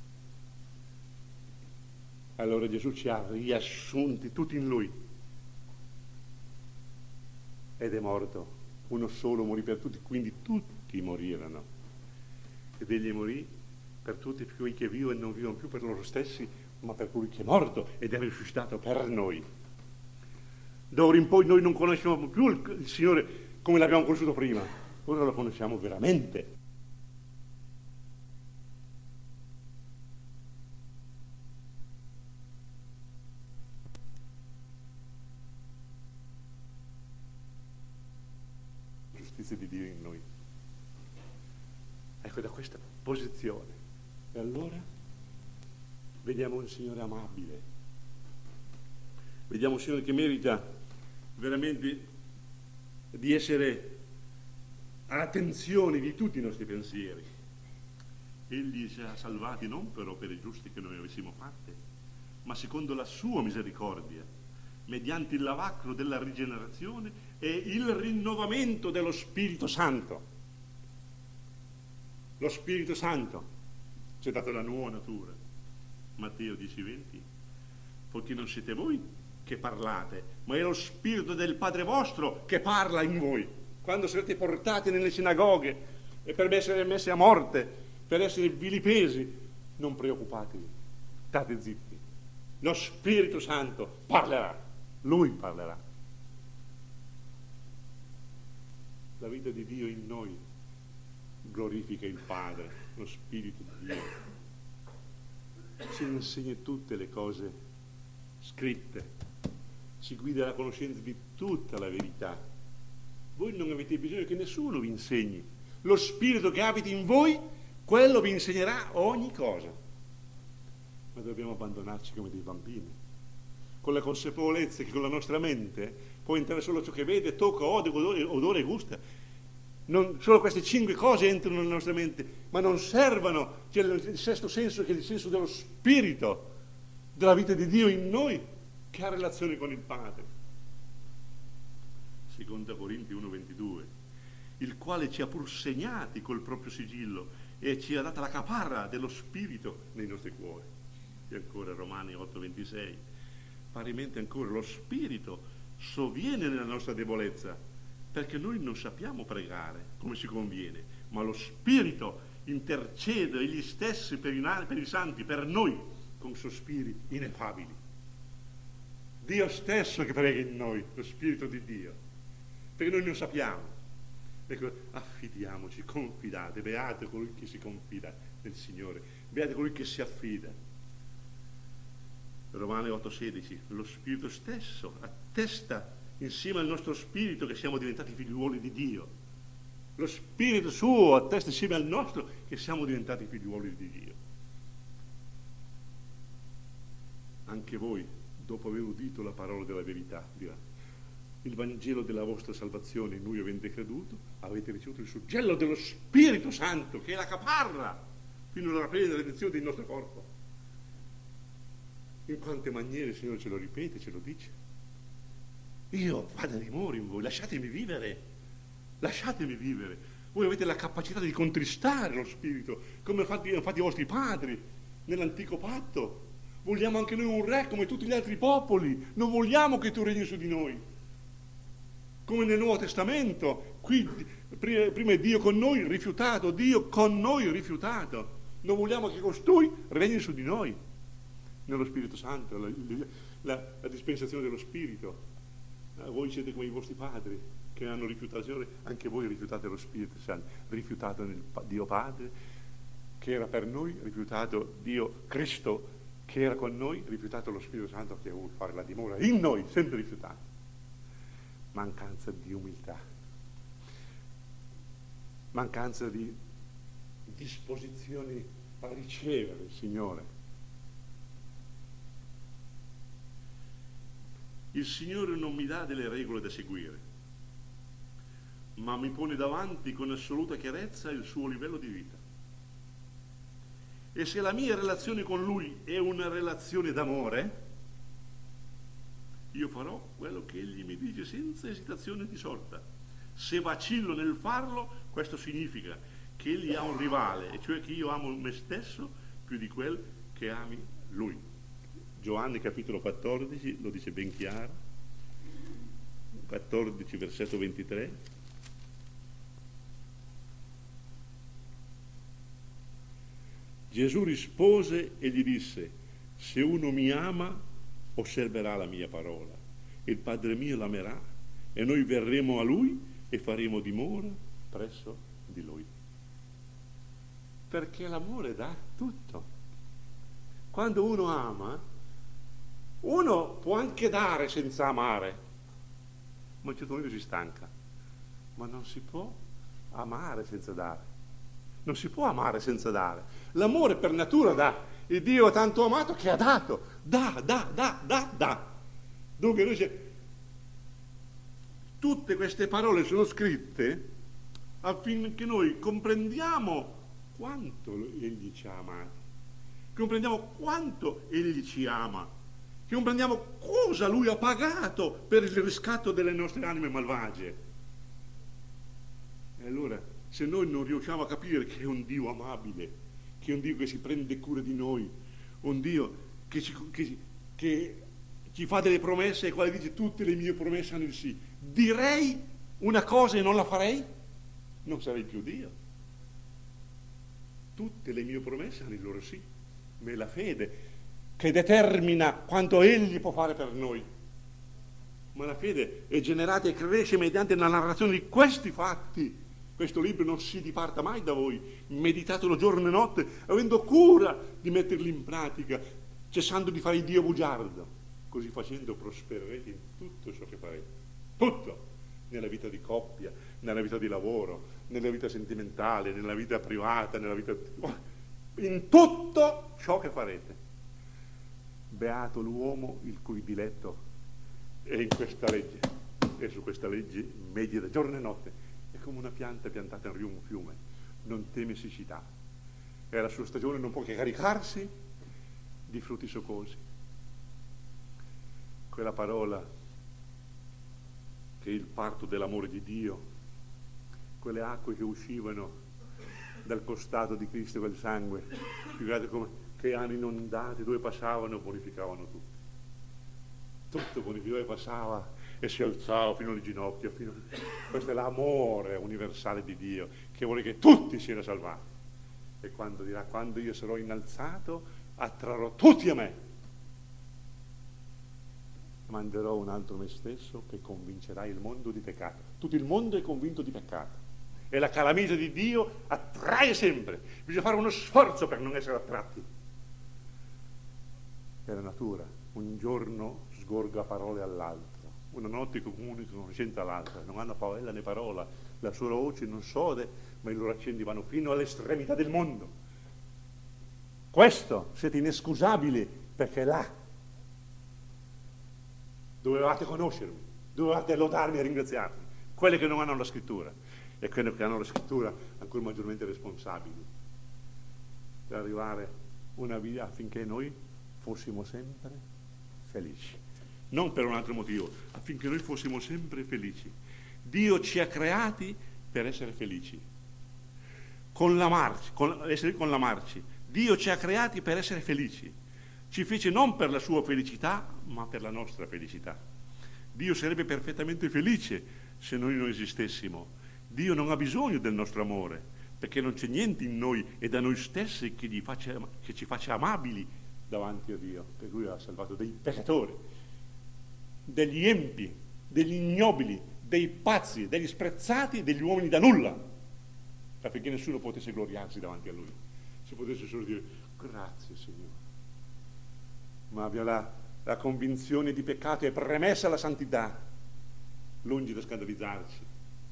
Allora Gesù ci ha riassunti tutti in Lui. Ed è morto, uno solo morì per tutti, quindi tutti morirono. Ed Egli morì per tutti quei che vivono e non vivono più per loro stessi, ma per colui che è morto ed è risuscitato per noi. D'ora in poi noi non conosciamo più il Signore come l'abbiamo conosciuto prima, ora lo conosciamo veramente. Giustizia di Dio in noi. Ecco, da questa posizione. E allora vediamo un Signore amabile, vediamo un Signore che merita veramente di essere all'attenzione di tutti i nostri pensieri. Egli ci ha salvati non per opere giuste che noi avessimo fatte, ma secondo la sua misericordia, mediante il lavacro della rigenerazione e il rinnovamento dello Spirito Santo. Lo Spirito Santo ci ha dato la nuova natura. Matteo 10:20, poiché non siete voi che parlate, ma è lo Spirito del Padre vostro che parla in voi. Quando sarete portati nelle sinagoghe e per essere messi a morte, per essere vilipesi, non preoccupatevi, state zitti. Lo Spirito Santo parlerà, Lui parlerà. La vita di Dio in noi glorifica il Padre, lo Spirito di Dio. Ci insegna tutte le cose scritte, ci guida alla conoscenza di tutta la verità. Voi non avete bisogno che nessuno vi insegni. Lo Spirito che abita in voi, quello vi insegnerà ogni cosa. Ma dobbiamo abbandonarci come dei bambini, con la consapevolezza che con la nostra mente può entrare solo ciò che vede, tocca, odore e gusta. Solo queste 5 cose entrano nella nostra mente, ma non servono. C'è il sesto senso, che è il senso dello Spirito, della vita di Dio in noi, che ha relazione con il Padre. Seconda Corinti 1:22, il quale ci ha pur segnati col proprio sigillo e ci ha data la caparra dello Spirito nei nostri cuori. E ancora Romani 8:26, parimenti ancora lo Spirito sovviene nella nostra debolezza, perché noi non sappiamo pregare come si conviene, ma lo Spirito intercede egli stessi per i santi, per noi, con sospiri ineffabili. Dio stesso che prega in noi, lo Spirito di Dio, perché noi non sappiamo. Ecco, affidiamoci, confidate, beato colui che si confida nel Signore, beato colui che si affida. Romani 8:16, lo Spirito stesso attesta insieme al nostro spirito che siamo diventati figliuoli di Dio. Lo Spirito suo attesta insieme al nostro che siamo diventati figliuoli di Dio. Anche voi, dopo aver udito la parola della verità, il Vangelo della vostra salvazione, in cui avete creduto, avete ricevuto il suggello dello Spirito Santo, che è la caparra, fino alla piena redenzione del nostro corpo. In quante maniere il Signore ce lo ripete, ce lo dice. Io vado a dimora in voi, lasciatemi vivere. Voi avete la capacità di contristare lo Spirito, come hanno fatto i vostri padri nell'antico patto. Vogliamo anche noi un re come tutti gli altri popoli. Non vogliamo che tu regni su di noi. Come nel Nuovo Testamento. Qui prima è Dio con noi rifiutato, Dio con noi rifiutato. Non vogliamo che costui regni su di noi. Nello Spirito Santo, la dispensazione dello Spirito. Voi siete come i vostri padri che hanno rifiutato il Signore, anche voi rifiutate lo Spirito Santo, rifiutato Dio Padre che era per noi, rifiutato Dio Cristo che era con noi, rifiutato lo Spirito Santo che vuole fare la dimora in noi, sempre rifiutato. Mancanza di umiltà, mancanza di disposizioni a ricevere il Signore. Il Signore non mi dà delle regole da seguire, ma mi pone davanti con assoluta chiarezza il suo livello di vita. E se la mia relazione con Lui è una relazione d'amore, io farò quello che Egli mi dice senza esitazione di sorta. Se vacillo nel farlo, questo significa che Egli ha un rivale, e cioè che io amo me stesso più di quel che ami Lui. Giovanni capitolo 14 lo dice ben chiaro, 14 versetto 23. Gesù rispose e gli disse: se uno mi ama, osserverà la mia parola, il Padre mio l'amerà, e noi verremo a Lui e faremo dimora presso di Lui. Perché l'amore dà tutto. Quando uno ama, uno può anche dare senza amare, ma a un certo punto si stanca. Ma non si può amare senza dare. Non si può amare senza dare. L'amore per natura dà. E Dio ha tanto amato che ha dato. Dà. Dunque noi tutte queste parole sono scritte affinché noi comprendiamo quanto Egli ci ha amati, comprendiamo quanto Egli ci ama, che comprendiamo cosa Lui ha pagato per il riscatto delle nostre anime malvagie. E allora, se noi non riusciamo a capire che è un Dio amabile, che è un Dio che si prende cura di noi, un Dio che ci fa delle promesse e quale dice tutte le mie promesse hanno il sì, direi una cosa e non la farei, non sarei più Dio. Tutte le mie promesse hanno il loro sì, ma è la fede che determina quanto Egli può fare per noi. Ma la fede è generata e cresce mediante la narrazione di questi fatti. Questo libro non si diparta mai da voi, meditatelo giorno e notte, avendo cura di metterli in pratica, cessando di fare il Dio bugiardo. Così facendo prospererete in tutto ciò che farete. Tutto! Nella vita di coppia, nella vita di lavoro, nella vita sentimentale, nella vita privata, nella vita... in tutto ciò che farete. Beato l'uomo il cui diletto è in questa legge, e su questa legge medita giorno e notte. È come una pianta piantata in un fiume, non teme siccità, e alla sua stagione non può che caricarsi di frutti succosi. Quella parola che è il parto dell'amore di Dio, quelle acque che uscivano dal costato di Cristo, quel sangue, figurate come che hanno inondati, dove passavano bonificavano tutti. Tutto bonificava e passava e si alzava fino alle ginocchia. Questo è l'amore universale di Dio, che vuole che tutti siano salvati. E quando dirà: quando io sarò innalzato, attrarrò tutti a me. Manderò un altro me stesso che convincerà il mondo di peccato. Tutto il mondo è convinto di peccato. E la calamita di Dio attrae sempre. Bisogna fare uno sforzo per non essere attratti. È la natura. Un giorno sgorga parole all'altro, una notte comunica conoscenza all'altra, non hanno parola né parola, la sua voce non sode, ma i loro accendi vanno fino all'estremità del mondo. Questo siete inescusabili, perché là dovevate conoscermi, dovevate lodarmi e ringraziarmi. Quelli che non hanno la scrittura e quelli che hanno la scrittura ancora maggiormente responsabili per arrivare una vita affinché noi fossimo sempre felici. Non per un altro motivo, affinché noi fossimo sempre felici. Dio ci ha creati per essere felici. Con la marcia. Dio ci ha creati per essere felici. Ci fece non per la sua felicità, ma per la nostra felicità. Dio sarebbe perfettamente felice se noi non esistessimo. Dio non ha bisogno del nostro amore, perché non c'è niente in noi e da noi stessi che ci faccia amabili davanti a Dio, per cui ha salvato dei peccatori, degli empi, degli ignobili, dei pazzi, degli sprezzati, degli uomini da nulla, affinché nessuno potesse gloriarsi davanti a Lui. Si potesse solo dire: grazie Signore. Ma abbiamo la convinzione di peccato è premessa alla santità, lungi da scandalizzarci,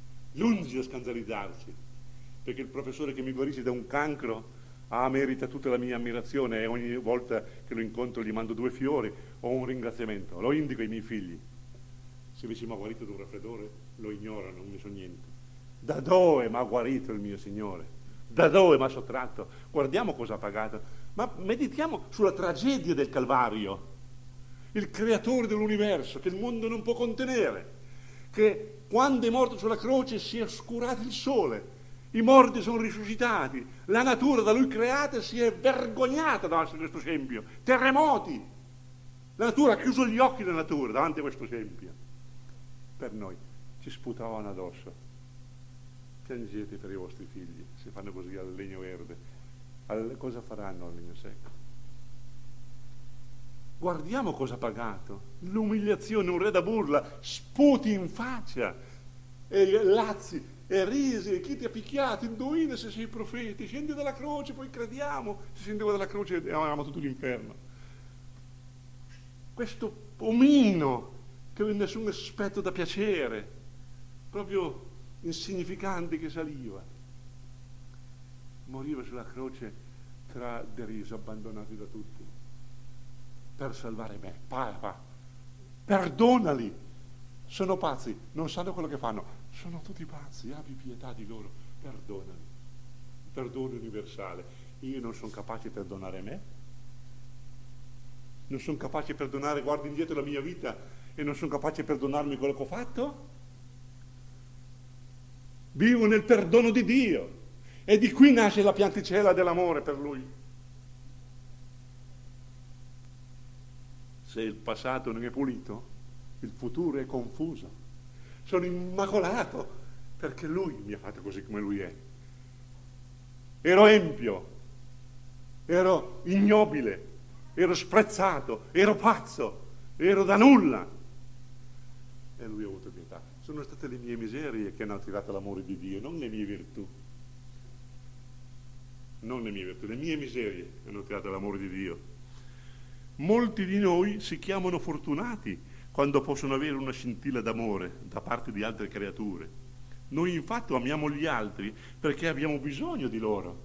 perché il professore che mi guarisce da un cancro merita tutta la mia ammirazione, e ogni volta che lo incontro gli mando 2 fiori o un ringraziamento, lo indico ai miei figli. Se invece mi ha guarito da un raffreddore, lo ignorano, non ne so niente. Da dove mi ha guarito il mio Signore? Da dove mi ha sottratto? Guardiamo cosa ha pagato, ma meditiamo sulla tragedia del Calvario, il creatore dell'universo che il mondo non può contenere, che quando è morto sulla croce si è oscurato il sole, i morti sono risuscitati, la natura da lui creata si è vergognata davanti a questo esempio, terremoti, la natura ha chiuso gli occhi della natura davanti a questo esempio. Per noi ci sputavano addosso. Piangete per i vostri figli se fanno così al legno verde. Cosa faranno al legno secco? Guardiamo cosa ha pagato. L'umiliazione, un re da burla, sputi in faccia, e lazzi, e risi, e chi ti ha picchiato, indovina se sei profeti, scendi dalla croce, poi crediamo. Se scendeva dalla croce avevamo tutto l'inferno. Questo omino che non ha nessun aspetto da piacere, proprio insignificante, che saliva, moriva sulla croce tra deriso, abbandonati da tutti, per salvare me. Papà, perdonali, sono pazzi, non sanno quello che fanno, sono tutti pazzi, abbi pietà di loro, perdonali. Perdono universale. Io non sono capace di perdonare me, non sono capace di perdonare, guardo indietro la mia vita e non sono capace di perdonarmi quello che ho fatto. Vivo nel perdono di Dio, e di qui nasce la pianticella dell'amore per Lui. Se il passato non è pulito, il futuro è confuso. Sono immacolato perché Lui mi ha fatto così come Lui è. Ero empio, ero ignobile, ero sprezzato, ero pazzo, ero da nulla. E Lui ha avuto pietà. Sono state le mie miserie che hanno attirato l'amore di Dio, non le mie virtù. Non le mie virtù, le mie miserie hanno attirato l'amore di Dio. Molti di noi si chiamano fortunati quando possono avere una scintilla d'amore da parte di altre creature. Noi infatti amiamo gli altri perché abbiamo bisogno di loro.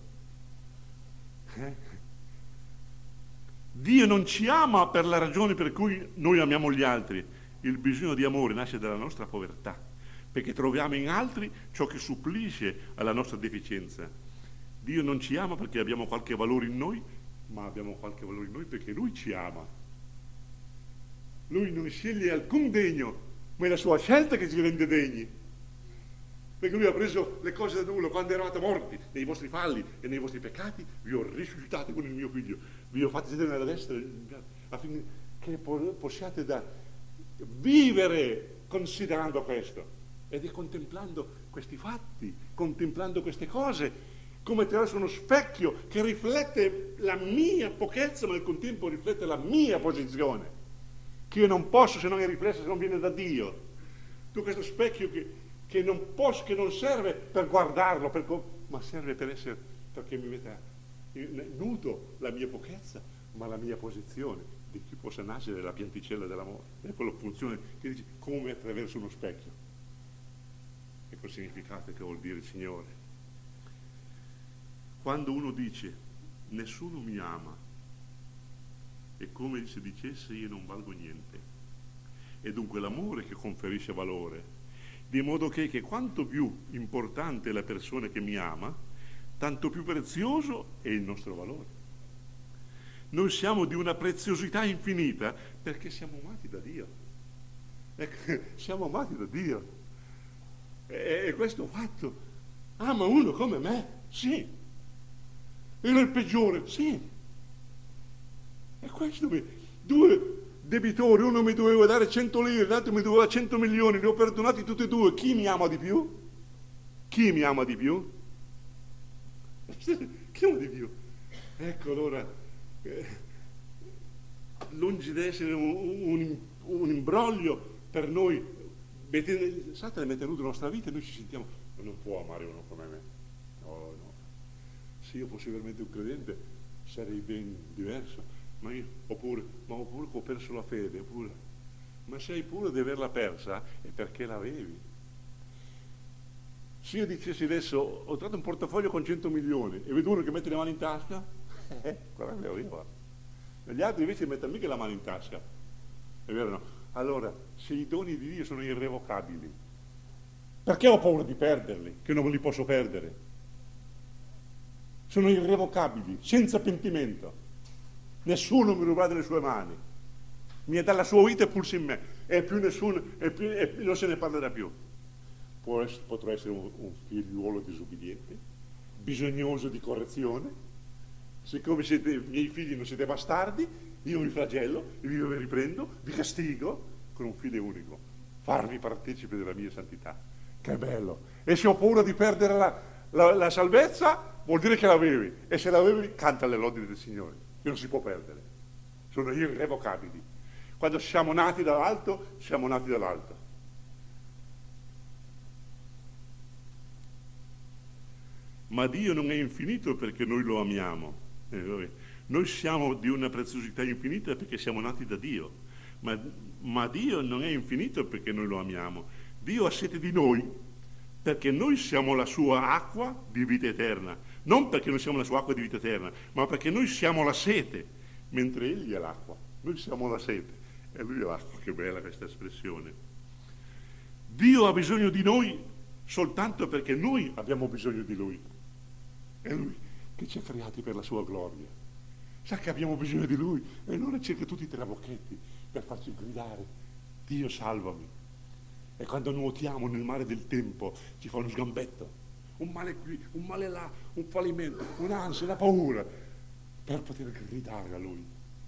Dio non ci ama per la ragione per cui noi amiamo gli altri. Il bisogno di amore nasce dalla nostra povertà, perché troviamo in altri ciò che supplisce alla nostra deficienza. Dio non ci ama perché abbiamo qualche valore in noi, ma abbiamo qualche valore in noi perché Lui ci ama. Lui non sceglie alcun degno, ma è la sua scelta che ci rende degni. Perché Lui ha preso le cose da nulla. Quando eravate morti nei vostri falli e nei vostri peccati, vi ho risuscitati con il mio figlio, vi ho fatti sedere nella destra, affinché possiate vivere considerando questo, ed è contemplando questi fatti, contemplando queste cose, come attraverso uno specchio che riflette la mia pochezza, ma al contempo riflette la mia posizione, che io non posso se non è riflessa, se non viene da Dio. Tu questo specchio che non posso, che non serve per guardarlo, ma serve perché mi metta nudo la mia pochezza, ma la mia posizione, di chi possa nascere la pianticella dell'amore. Ecco la funzione che dice, come attraverso uno specchio. Ecco il significato che vuol dire il Signore. Quando uno dice nessuno mi ama, è come se dicesse io non valgo niente. È dunque l'amore che conferisce valore, di modo che quanto più importante è la persona che mi ama, tanto più prezioso è il nostro valore. Noi siamo di una preziosità infinita perché siamo amati da Dio. Siamo amati da Dio. E questo fatto, ama uno come me, sì. Ero il peggiore, sì. E questo due debitori, uno mi doveva dare 100 lire, l'altro mi doveva 100 milioni, li ho perdonati tutti e due. Chi mi ama di più? Chi mi ama di più? Chi ama di più? Ecco allora, lungi di essere un imbroglio per noi, Satana mette nudo nella nostra vita e noi ci sentiamo, non può amare uno come me. No, no. Se io fossi veramente un credente sarei ben diverso, oppure che ho perso la fede, ma se hai paura di averla persa è perché l'avevi. Se io dicessi adesso ho trovato un portafoglio con 100 milioni e vedo uno che mette le mani in tasca, quello le avevo. Gli altri invece mettono mica la mano in tasca, è vero o no? Allora, se i doni di Dio sono irrevocabili, perché ho paura di perderli, che non li posso perdere? Sono irrevocabili, senza pentimento. Nessuno mi ruberà dalle sue mani. Mi dà la sua vita e pulsa in me. E più nessuno, e non se ne parlerà più. Potrò essere un figliuolo disubbidiente, bisognoso di correzione. Siccome siete miei figli, non siete bastardi, io vi flagello, vi riprendo, vi castigo con un fine unico: farvi partecipe della mia santità. Che bello! E se ho paura di perdere la salvezza, vuol dire che l'avevi, e se l'avevi, canta le lodi del Signore, che non si può perdere, sono irrevocabili. Quando siamo nati dall'alto, siamo nati dall'alto. Ma Dio non è infinito perché noi lo amiamo. Noi siamo di una preziosità infinita perché siamo nati da Dio, ma Dio non è infinito perché noi lo amiamo. Dio ha sete di noi perché noi siamo la sua acqua di vita eterna, non perché noi siamo la sua acqua di vita eterna, ma perché noi siamo la sete, mentre Egli è l'acqua. Noi siamo la sete e Lui è l'acqua. Che bella questa espressione. Dio ha bisogno di noi soltanto perché noi abbiamo bisogno di Lui. È Lui che ci ha creati per la sua gloria. Sa che abbiamo bisogno di Lui e non cerca tutti i trabocchetti per farci gridare: Dio salvami. E quando nuotiamo nel mare del tempo ci fa uno sgambetto, un male qui, un male là, un fallimento, un'ansia, una paura, per poter gridare a Lui.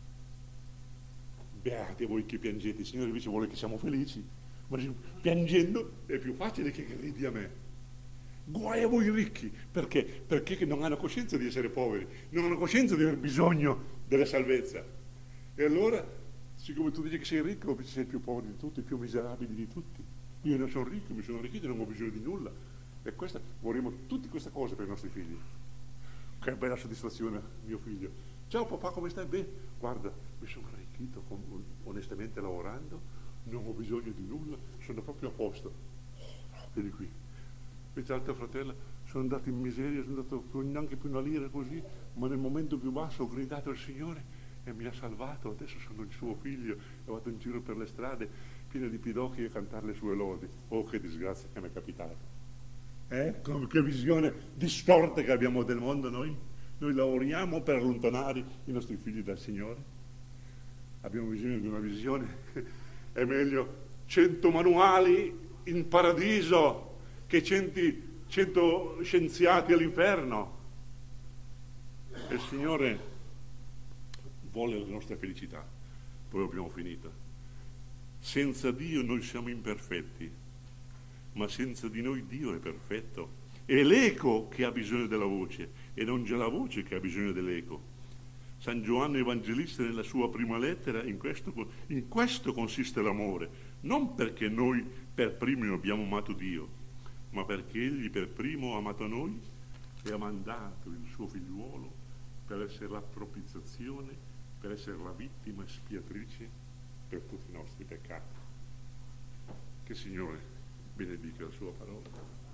Beati voi che piangete, il Signore invece vuole che siamo felici, ma piangendo è più facile che gridi a me. Guai a voi ricchi, perché? Perché non hanno coscienza di essere poveri, non hanno coscienza di aver bisogno della salvezza. E allora, siccome tu dici che sei ricco, sei il più povero di tutti, il più miserabile di tutti. Io non sono ricco, mi sono arricchito e non ho bisogno di nulla. E vorremmo tutte queste cose per i nostri figli. Che bella soddisfazione, mio figlio. Ciao papà, come stai? Bene. Guarda, mi sono arricchito onestamente lavorando, non ho bisogno di nulla, sono proprio a posto. Vieni qui. Invece l'altro fratello, sono andato in miseria, sono andato neanche più una lira così, ma nel momento più basso ho gridato al Signore e mi ha salvato. Adesso sono il suo figlio e vado in giro per le strade piene di pidocchi a cantare le sue lodi. Oh, che disgrazia che mi è capitato. Che visione distorta che abbiamo del mondo noi. Noi lavoriamo per allontanare i nostri figli dal Signore. Abbiamo bisogno di una visione. È meglio 100 manuali in paradiso che 100 scienziati all'inferno. E il Signore vuole la nostra felicità. Poi abbiamo finito. Senza Dio noi siamo imperfetti, ma senza di noi Dio è perfetto. È l'eco che ha bisogno della voce e non già la voce che ha bisogno dell'eco. San Giovanni Evangelista nella sua prima lettera in questo consiste l'amore, non perché noi per primi abbiamo amato Dio, ma perché Egli per primo ha amato noi e ha mandato il suo figliuolo per essere la propiziazione, per essere la vittima espiatrice per tutti i nostri peccati. Che il Signore benedica la sua parola.